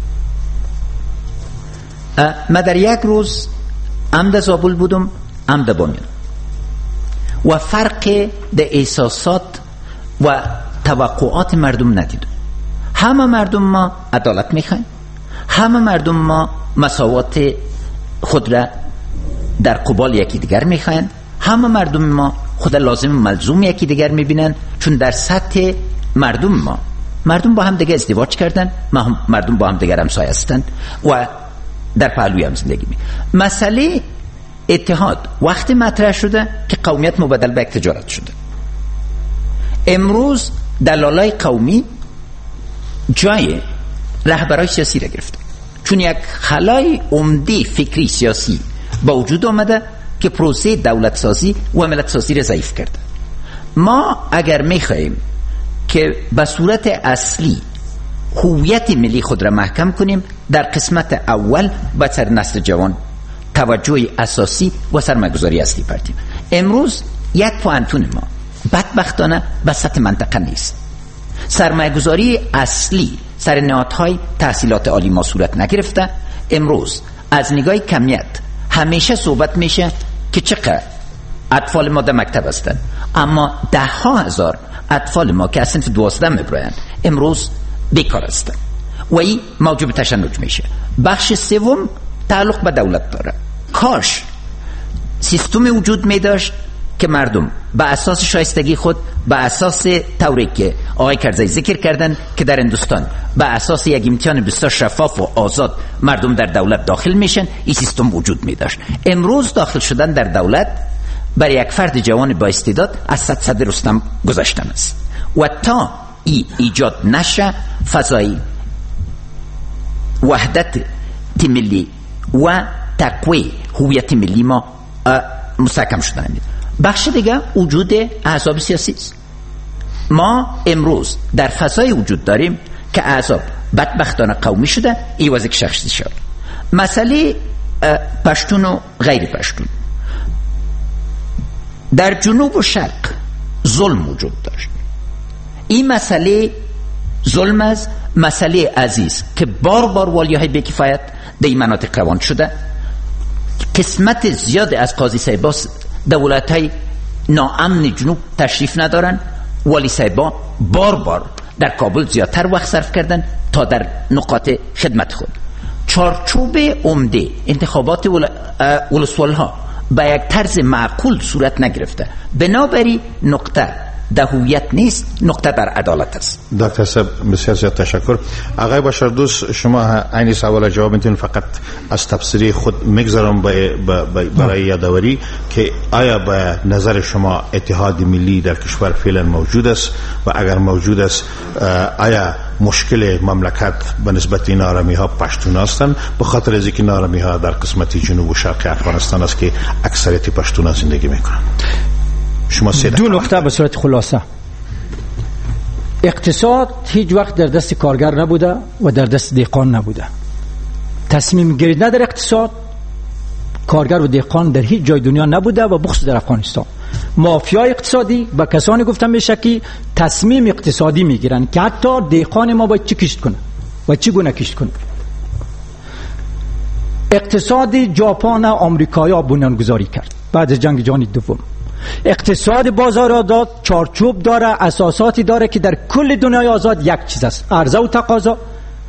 من در یک روز هم در زابل بودم هم در بامیان و فرق در احساسات و توقعات مردم ندیدم. همه مردم ما عدالت میخواین، همه مردم ما مساوات خود را در قبال یکی دیگر میخواین، همه مردم ما خود لازم ملزوم یکی دیگر میبینن، چون در سطح مردم ما مردم با هم دیگه ازدواج کردن، مردم با هم دیگر همسایه هستند و در پهلوی هم زندگی می. مسئله اتحاد وقتی مطرح شده که قومیت مبدل به یک تجارت شده. امروز دلالای قومی جای رهبرای سیاسی را گرفته، چون یک خلای عمده فکری سیاسی با وجود آمده که پروسه دولت سازی و ملت سازی را ضعیف کرده. ما اگر میخواهیم که به صورت اصلی هویت ملی خود را محکم کنیم، در قسمت اول باید سر نسل جوان توجه اساسی و سرمایه‌گذاری اصلی پردیم. امروز یک پوانتون ما بدبختانه به سطح منطقه نیست. سرمایه‌گذاری اصلی سر نهادهای تحصیلات عالی ما صورت نگرفته. امروز از نگاه کمیت همیشه صحبت میشه که چقدر اطفال ما در مکتب هستند، اما ده ها هزار اطفال ما که از صنف دوازده میبرند امروز بیکار هستند و این موجب تشنج میشه. بخش سوم تعلق به دولت داره. کاش سیستم وجود می داشت که مردم به اساس شایستگی خود، به اساس طوری که آقای کرزی ذکر کردن که در هندوستان به اساس یک امتحان بسیار شفاف و آزاد مردم در دولت داخل میشن، این سیستم وجود می داشت. امروز داخل شدن در دولت برای یک فرد جوان با استعداد از صد صد رستم گذاشتن است و تا ای ایجاد نشه فضای وحدت ملی و تقوی هویت ملی ما مستحکم شدن نمید. بخش دیگه وجود احزاب سیاسی است. ما امروز در فضای وجود داریم که احزاب بدبختانه قومی شده، ای وزک شخصی شد. مسئله پشتون و غیر پشتون در جنوب و شرق ظلم وجود داشت. این مسئله ظلم از مسئله عزیز که بار بار والیای بی‌کفایت در این مناطق روان شده. قسمت زیاد از قاضی صاحبا دولت‌های ناامن جنوب تشریف ندارن. والی صاحبا بار بار در کابل زیادتر وقت صرف کردن تا در نقاط خدمت خود. چارچوب عمده انتخابات ولسوالها با یک طرز معقول صورت نگرفته. بنابراین نقطه در هویت نیست، نقطه در عدالت است. دکتر صاحب بسیار زیاد تشکر. آقای بشردوست، شما عین سوال جواب میتونید، فقط از تفسیری خود میگذارم برای یادآوری که آیا به نظر شما اتحاد ملی در کشور فعلا موجود است و اگر موجود است آیا مشکل مملکت به نسبت این آرامی ها پشتون هستند، به خاطر از اینکه آرامی ها در قسمت جنوب و شرق افغانستان است که اکثریت پشتون ها زندگی میکنند؟ شما دو نقطه به صورت خلاصه. اقتصاد هیچ وقت در دست کارگر نبوده و در دست دهقان نبوده. تصمیم گیری در اقتصاد کارگر و دهقان در هیچ جای دنیا نبوده و بخصوص در افغانستان مافیای اقتصادی با کسانی گفتم میشه که تصمیم اقتصادی میگیرن که حتی دهقان ما باید چی کشت کنه و چی گونه کشت کنه. اقتصاد ژاپن و آمریکایا بنیانگذاری کرد بعد از جنگ جهانی دوم. اقتصاد بازارآزاد چارچوب داره، اساساتی داره که در کل دنیای آزاد یک چیز است: عرضه و تقاضا،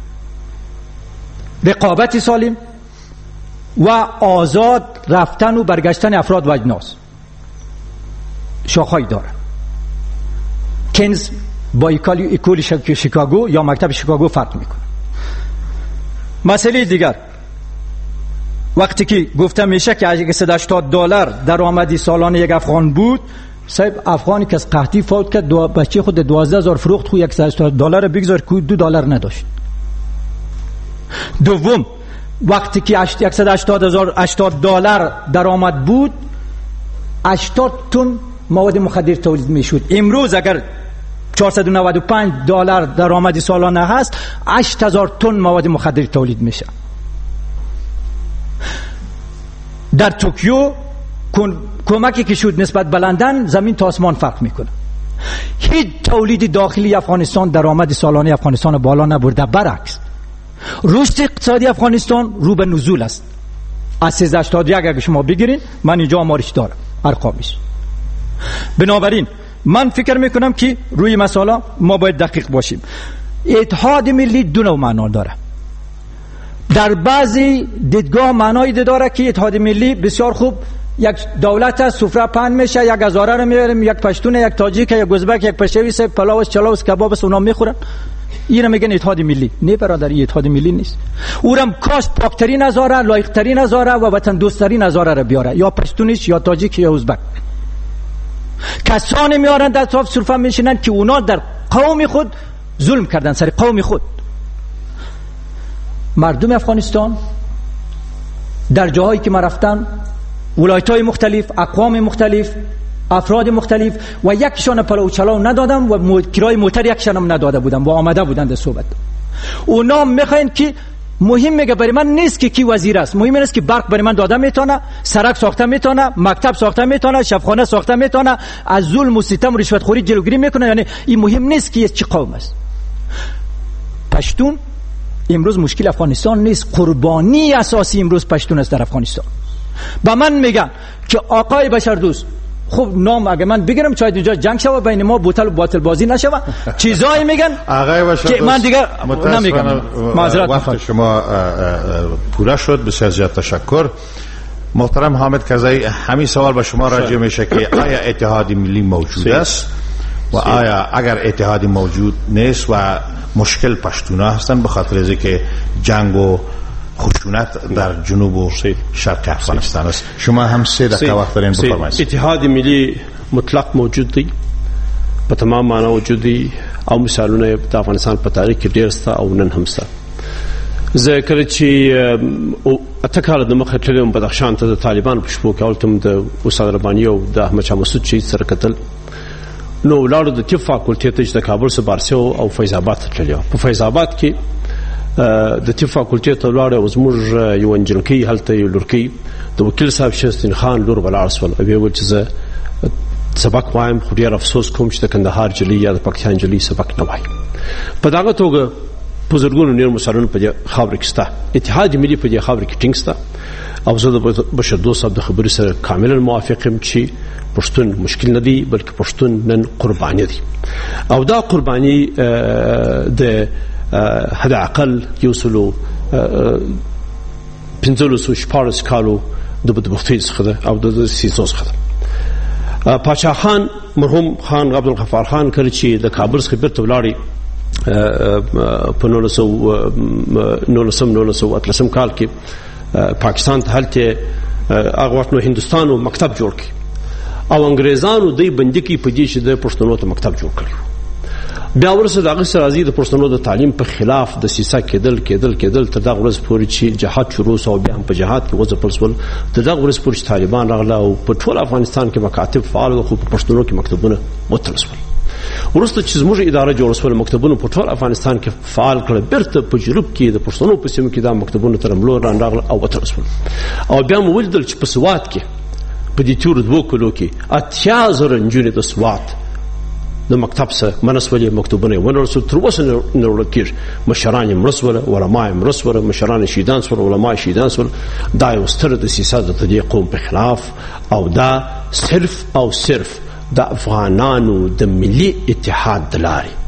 رقابت سالم و آزاد رفتن و برگشتن افراد و اجناس. شاخه‌ای داره. کنز با ایکول شیکاگو یا مکتب شیکاگو فرق میکنه. مسئله دیگر، وقتی که گفتم میشه که اگه صد و هشتاد دلار درآمدی سالانه یک افغان بود، صاحب افغانی که از قحطی فوت کرد، دو بچه خود دوازده هزار فروخت، خو صد و هشتاد دلار بگذار که دو دلار نداشت. دوم، وقتی که صد و هشتاد دلار درآمد بود، هشتاد تن مواد مخدر تولید میشد. امروز اگر چهارصد و نود و پنج دلار درآمد سالانه هست، هشت هزار تن مواد مخدر تولید میشه. در توکیو کمکی که شد نسبت به لندن زمین تا آسمان فرق میکنه. هیچ تولید داخلی افغانستان درآمد سالانه افغانستان بالا نبرده، برعکس رشد اقتصادی افغانستان رو به نزول است. از سیزده هشتاد و یک اگه شما بگیرین، من اینجا آمارش دارم ارقامش. بنابراین من فکر میکنم که روی مسئله ما باید دقیق باشیم. اتحاد ملی دو نوع معنا داره. در بعضی دیدگاه معنایی داره که اتحاد ملی بسیار خوب، یک دولت است، سفره پهن میشه، یک هزاره رو میاریم، یک پشتون، یک تاجیک، یک ازبک، یک پشتوی، سه پلاوس، چلاوس، کباب است، اونا میخورن. این رو میگن اتحاد ملی. نه برادر، این اتحاد ملی نیست. اونم کاش پاکترین هزاره، لایقترین هزاره و وطن دوستترین هزاره رو بیاره، یا پشتونیش یا تاجیک یا ازبک. کسانی میارن در اطراف سفره میشینن که اونا در قوم خود ظلم کردن سر قوم خود. مردم افغانستان در جاهایی که من رفتم، ولایت‌های مختلف، اقوام مختلف، افراد مختلف و یکشان پلو چلاو ندادم و کرای موتر یکشان هم نداده بودم و آمده بودن در صحبت. اونا میخواین که مهم میگه برای من نیست که کی وزیر است، مهم است که برق برای من داده میتونه، سرک ساخته میتونه، مکتب ساخته میتونه، شفاخانه ساخته میتونه، از ظلم و ستم و رشوت خوری جلوگیری میکنه. یعنی این مهم نیست که چه قوم است. پشتون امروز مشکل افغانستان نیست، قربانی اساسی امروز پشتون است در افغانستان. با من میگن که آقای بشردوست، خب نام اگه من بگیرم شاید اینجا جنگ شوه بین ما، بوتل و باطل بازی نشوه، چیزایی میگن که من دیگه نمیگم. معذرت وقت شما پورا شد، بسیار زیاد تشکر. محترم حامد کرزی، همین سوال به شما راجع میشه که آیا اتحاد ملی موجود است و آیا اگر اتحادی موجود نیست و مشکل پشتونا هستن به خاطر از که جنگ و خشونت در جنوب و شرق افغانستان است. شما هم سه دقیقه وقت دارین بفرمایید. اتحاد ملی مطلق موجود دی، په تمام معنا وجود دی او مثالونه د افغانستان په تاریخ کې ډیر سته او نن هم سته. زه کله چې اته کاله د مخه تلم بدخشان ته د طالبان په شپو کې اولتم د استاد رباني او د احمد شاه مسعود شهید سره کتل، نو ولاړو د طب فاکولټي ته د کابل څخه بارسو او فیض آباد ته تللی. په فیض آباد کې د طب فاکولټي ته ولاړ او زموږ یو انجنکی هلته یو لورکی د وکیل صاحب شهستین خان لور ولاړ سول. او ویل چې زه سبق وایم خو ډیر افسوس کوم چې د کندهار جلی یا د پاکستان جلی سبق نه وایم. په دغه توګه په زرګونو نور مثالونه په خاور کې سته. اتحاد ملی په دې خاور کې ټینګ سته او زه د بشردوست صاحب د خبرې سره کاملا موافق یم چې پښتون مشکل نه دی بلکې پښتون نن قرباني دی او دا قرباني د حد اقل یو سلو پنځلس شپاړس کالو د بدبختۍ څخه ده او د سیاسو څخه ده. پاچا خان مرحوم خان عبدالغفار خان کله چې د کابل څخه بیرته ولاړی په نولسم نولسم اتلسم کال کې پاکستان ته هلته هغه وخت نو هندوستان مکتب جوړ کړ او انګریزانو دوی بندي کې په دې چې د پښتنو ته مکتب جوړ کړ. بیا ورسره دغه سرازي د پښتنو د تعلیم په خلاف د سیسه کېدل کېدل کېدل تر دغه ورځ پورې چې جهاد شروع شو. بیا هم په جهاد کې وځپل شول تر دغه ورځ پورې چې طالبان راغله او په ټول افغانستان کې مکاتب فعال وو، خو په پښتنو کې مکتبونه وتړل شول. ورسته چې زموږ اداره جوړ شول، مکتبونه په ټول افغانستان کې فعال کړل. بیرته په جنوب کې د پښتنو په سیمه کې دا مکتبونه تر ملو راغله او وتړل شول. او بیا مو ولیدل چې په سوات کې په دې تور دوه کلو کې اتیا زره نجونې د سوات د مکتب سره منسولې مکتوبونه ونرسول. تر اوسه نه وړل کېږي. مشران یې مړه سول، علما یې مړه سول، مشران یې شهیدان سول، علما یې شهیدان سول. دا یو ستره دسیسه ده د دې قوم په خلاف او دا صرف او صرف د افغانانو د ملي اتحاد د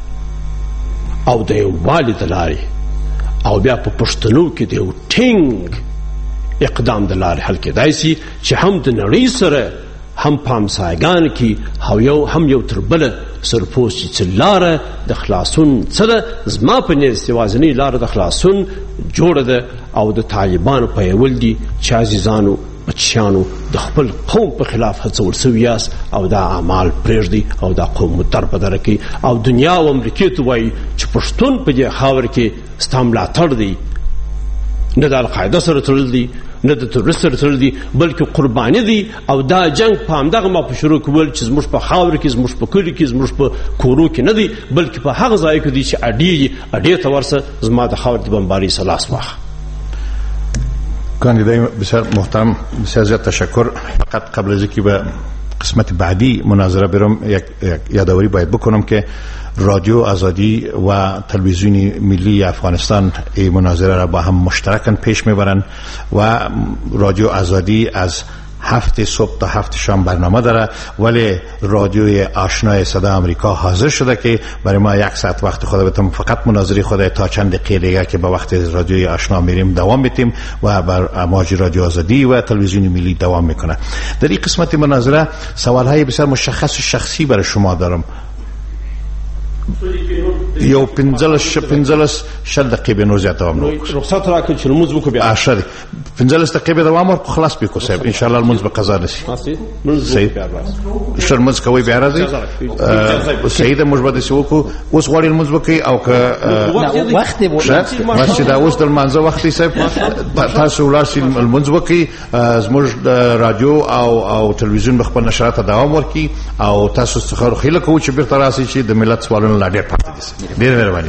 لارې او د یووالي د لارې او بیا په پښتنو کې د یو ټینګ اقدام د لارې حل کېدای شي چې هم د نړۍ سره هم په همسایګانو کې یو هم یو تر بله سرپوس چې لاره د خلاصون څه ده. زما په نظر یوازینۍ لاره د خلاصون جوړه ده او د طالبانو په یول دي چې عزیزانو بچیانو د خپل قوم په خلاف هڅول سوي یاست او دا اعمال پرېږدي او دا قوم مو در په دره کوي او دنیا او امریکې ته وایي چې پښتون په دې خاور کې ستا ملاتړ دی، نه د القاعده سره تړل دی نه د تروریست سره تړل دی بلکې قرباني دی. او دا جنگ په همدغه ما په شروع کې ویل چې زموږ په خاور کې زموږ په کلي کې زموږ په کورو کې نه دی بلکې په هغه ځای کې دی چې اډې اډې ته ورسه زما د خاور د بمبارۍ څخه لاس واخله. کاندیدای بسیار محترم، بسیار زیاد تشکر. فقط قبل از اینکه به قسمت بعدی مناظره برم یک یادآوری باید بکنم که رادیو آزادی و تلویزیون ملی افغانستان این مناظره را با هم مشترکاً پیش میبرند و رادیو آزادی از هفت صبح تا هفت شام برنامه داره، ولی رادیوی آشنای صدا آمریکا حاضر شده که برای ما یک ساعت وقت خود بتم فقط مناظره خود تا چند دقیقه دیگه که به وقت رادیوی آشنا میریم دوام میتیم و بر موج رادیو آزادی و تلویزیون ملی دوام میکنه. در این قسمت مناظره سوال های بسیار مشخص و شخصی برای شما دارم. یو پنځلس پنځلس شل دقیقې به نور زیات دوام وکړو. رخصت راکړي چې موږ وکړو بیا. اشری پنځلس دقیقې به دوام ورکړو خلاص به کو صاحب ان شاء الله موږ به قضا نشي. صحیح شرمز کوي بیا راځي. صحیح ده موږ به د سوکو اوس غوړي موږ وکړي او که وخت به مسجد اوس د منځه وخت صاحب تاسو ولاسي موږ وکړي زموږ رادیو او او ټلویزیون بخپل نشرات دوام ورکړي او تاسو څخه خیله کوو چې بیرته راسي چې د ملت سوالونه لا ډېر پاتې دي. ډېر مهرباني.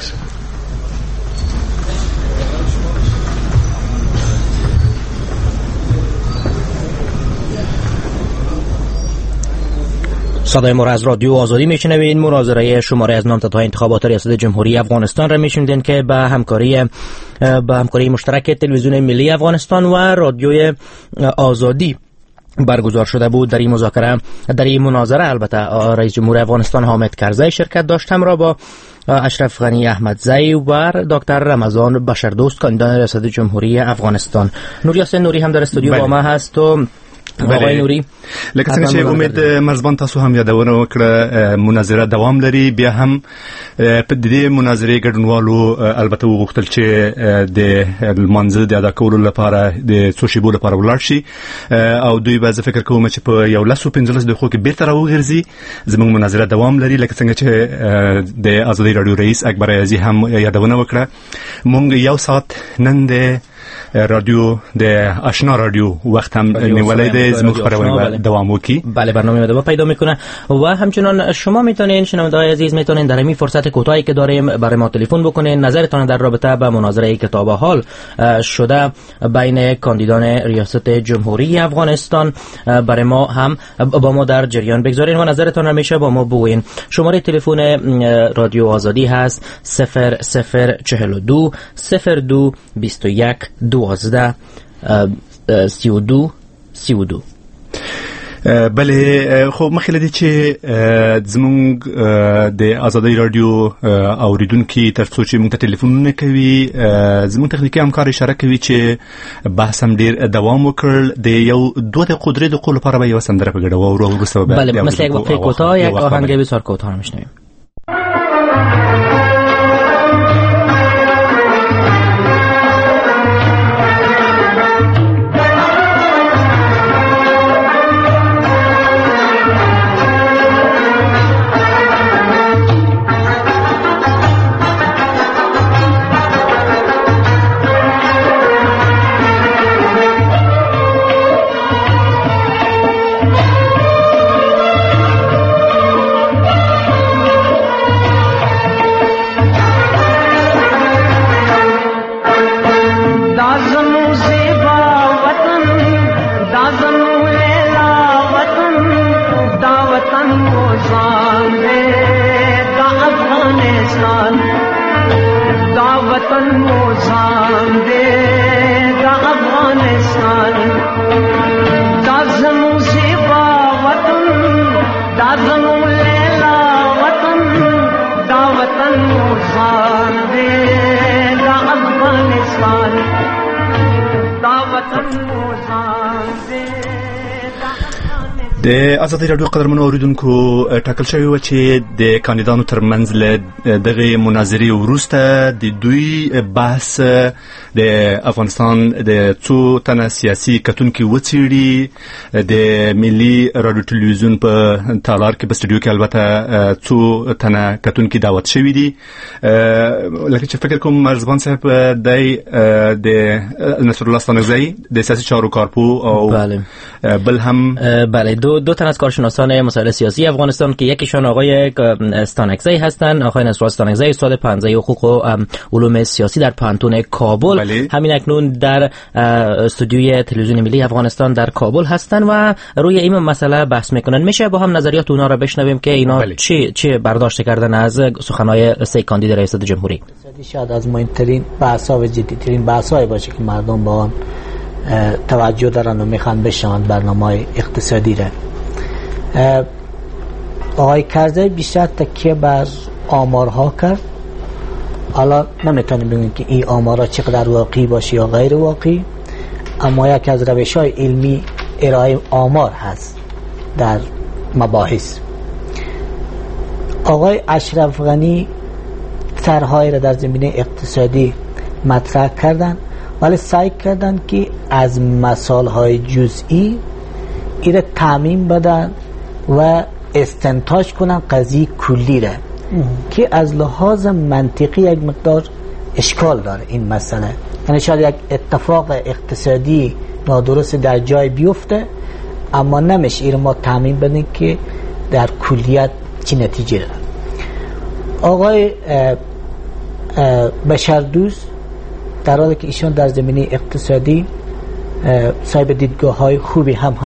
صدای ما را از رادیو آزادی میشنوید. مناظره شماره از نامزدها انتخابات ریاست جمهوری افغانستان را میشنوید که به همکاری به همکاری مشترک تلویزیون ملی افغانستان و رادیوی آزادی برگزار شده بود. در این مذاکره در این مناظره البته رئیس جمهور افغانستان حامد کرزی شرکت داشت همراه با اشرف غنی احمدزی و دکتر رمضان بشردوست کاندید ریاست جمهوری افغانستان. نوری حسین نوری هم در استودیو با ما هست و آقای نوری لکه څنګه چې امید مرزبان تاسو هم یادونه وکړه مناظره دوام لري. بیا هم په دې مناظره ګډونوالو البته وغوښتل چې د منځ د ادا کولو لپاره د څو شیبو لپاره ولاړ شي او دوی به زه فکر کوم چې په یو لس او پنځلس دقیقو کې بیرته راوګرځي. زموږ مناظره دوام لري لکه څنګه چې د ازادي رادیو رئیس اکبر عزیزی هم یادونه وکړه. موږ یو ساعت نن د رادیو د آشنا رادیو وقت هم نیولای د زموږ خبرونه دوام وکي. بله برنامه ادامه پیدا میکنه و همچنان شما میتونین شنونده‌های عزیز میتونین در همین فرصت کوتاهی که داریم برای ما تلفن بکنین نظرتان در رابطه با مناظره که تا به حال شده بین کاندیدان ریاست جمهوری افغانستان برای ما هم با ما در جریان بگذارین و نظرتان را میشه با ما بگوین. شماره تلفن رادیو آزادی هست صفر صفر چهل و دو صفر دو بیست و یک دوازده سی و دو سی و دو. بله خو مخکې لدی چې زمونږ د آزادۍ رادیو اوریدونکو تر څو چې موږ ته تلیفونونه کوي زمونږ تخنیکی همکار اشاره کوي چې بحث هم ډیر دوام وکړ. د یو دوه دقیقې درې دقیقې لپاره به یو سندره په ګډه واورو او وروسته به بله مثل یک وقفه کوتاه یک آهنگ بسیار کوتاه میشنویم. د آزادۍ راډیو قدرمنو اوریدونکو ټاکل شوی و چې د کاندیدانو ترمنځ له دغه مناظرې وروسته د دوی بحث د افغانستان د څو تنه سیاسي کتونکو وڅېړي. د ملي راډیو ټلویزیون په تالار کې په سټوډیو کې البته څو تنه کتونکو دعوت شوي دي. لکه چې فکر کوم مرزبان صاحب د نصر الله ستانکزی د سیاسي چارو کارپو او بل هم بله دو دو تن از کارشناسان مسائل سیاسی افغانستان که یکیشان آقای استانکزی هستند، آقای نصر الله استانکزی استاد پانزه حقوق و علوم سیاسی در پانتون کابل. بله. همین اکنون در استودیوی تلویزیون ملی افغانستان در کابل هستند و روی این مسئله بحث میکنن. میشه با هم نظریات اونا را بشنویم که اینا بله. چی چی برداشت کردن از سخنهای سه کاندید ریاست جمهوری؟ شاید از مهمترین بحث‌ها و جدی‌ترین بحث‌های باشه که مردم با آن توجه دارن و میخوان بشنوند برنامه اقتصادی را. آقای کرزی بیشتر تکیه بر آمارها کرد. حالا نمیتونیم بگیم که این آمارها چقدر واقعی باشه یا غیر واقعی، اما یکی از روش‌های علمی ارائه آمار هست در مباحث. آقای اشرف غنی طرح‌های را در زمینه اقتصادی مطرح کردن، ولی سعی کردن که از مسائل جزئی ایره تعمیم بدن و استنتاج کنن قضیه کلی را که از لحاظ منطقی یک مقدار اشکال داره این مسئله. یعنی شاید یک اتفاق اقتصادی نادرست در جای بیفته، اما نمیشه ایره ما تعمیم بدیم که در کلیت چی نتیجه داره. آقای بشردوست در حالی که ایشان در زمینه اقتصادی صاحب دیدگاه های خوبی هم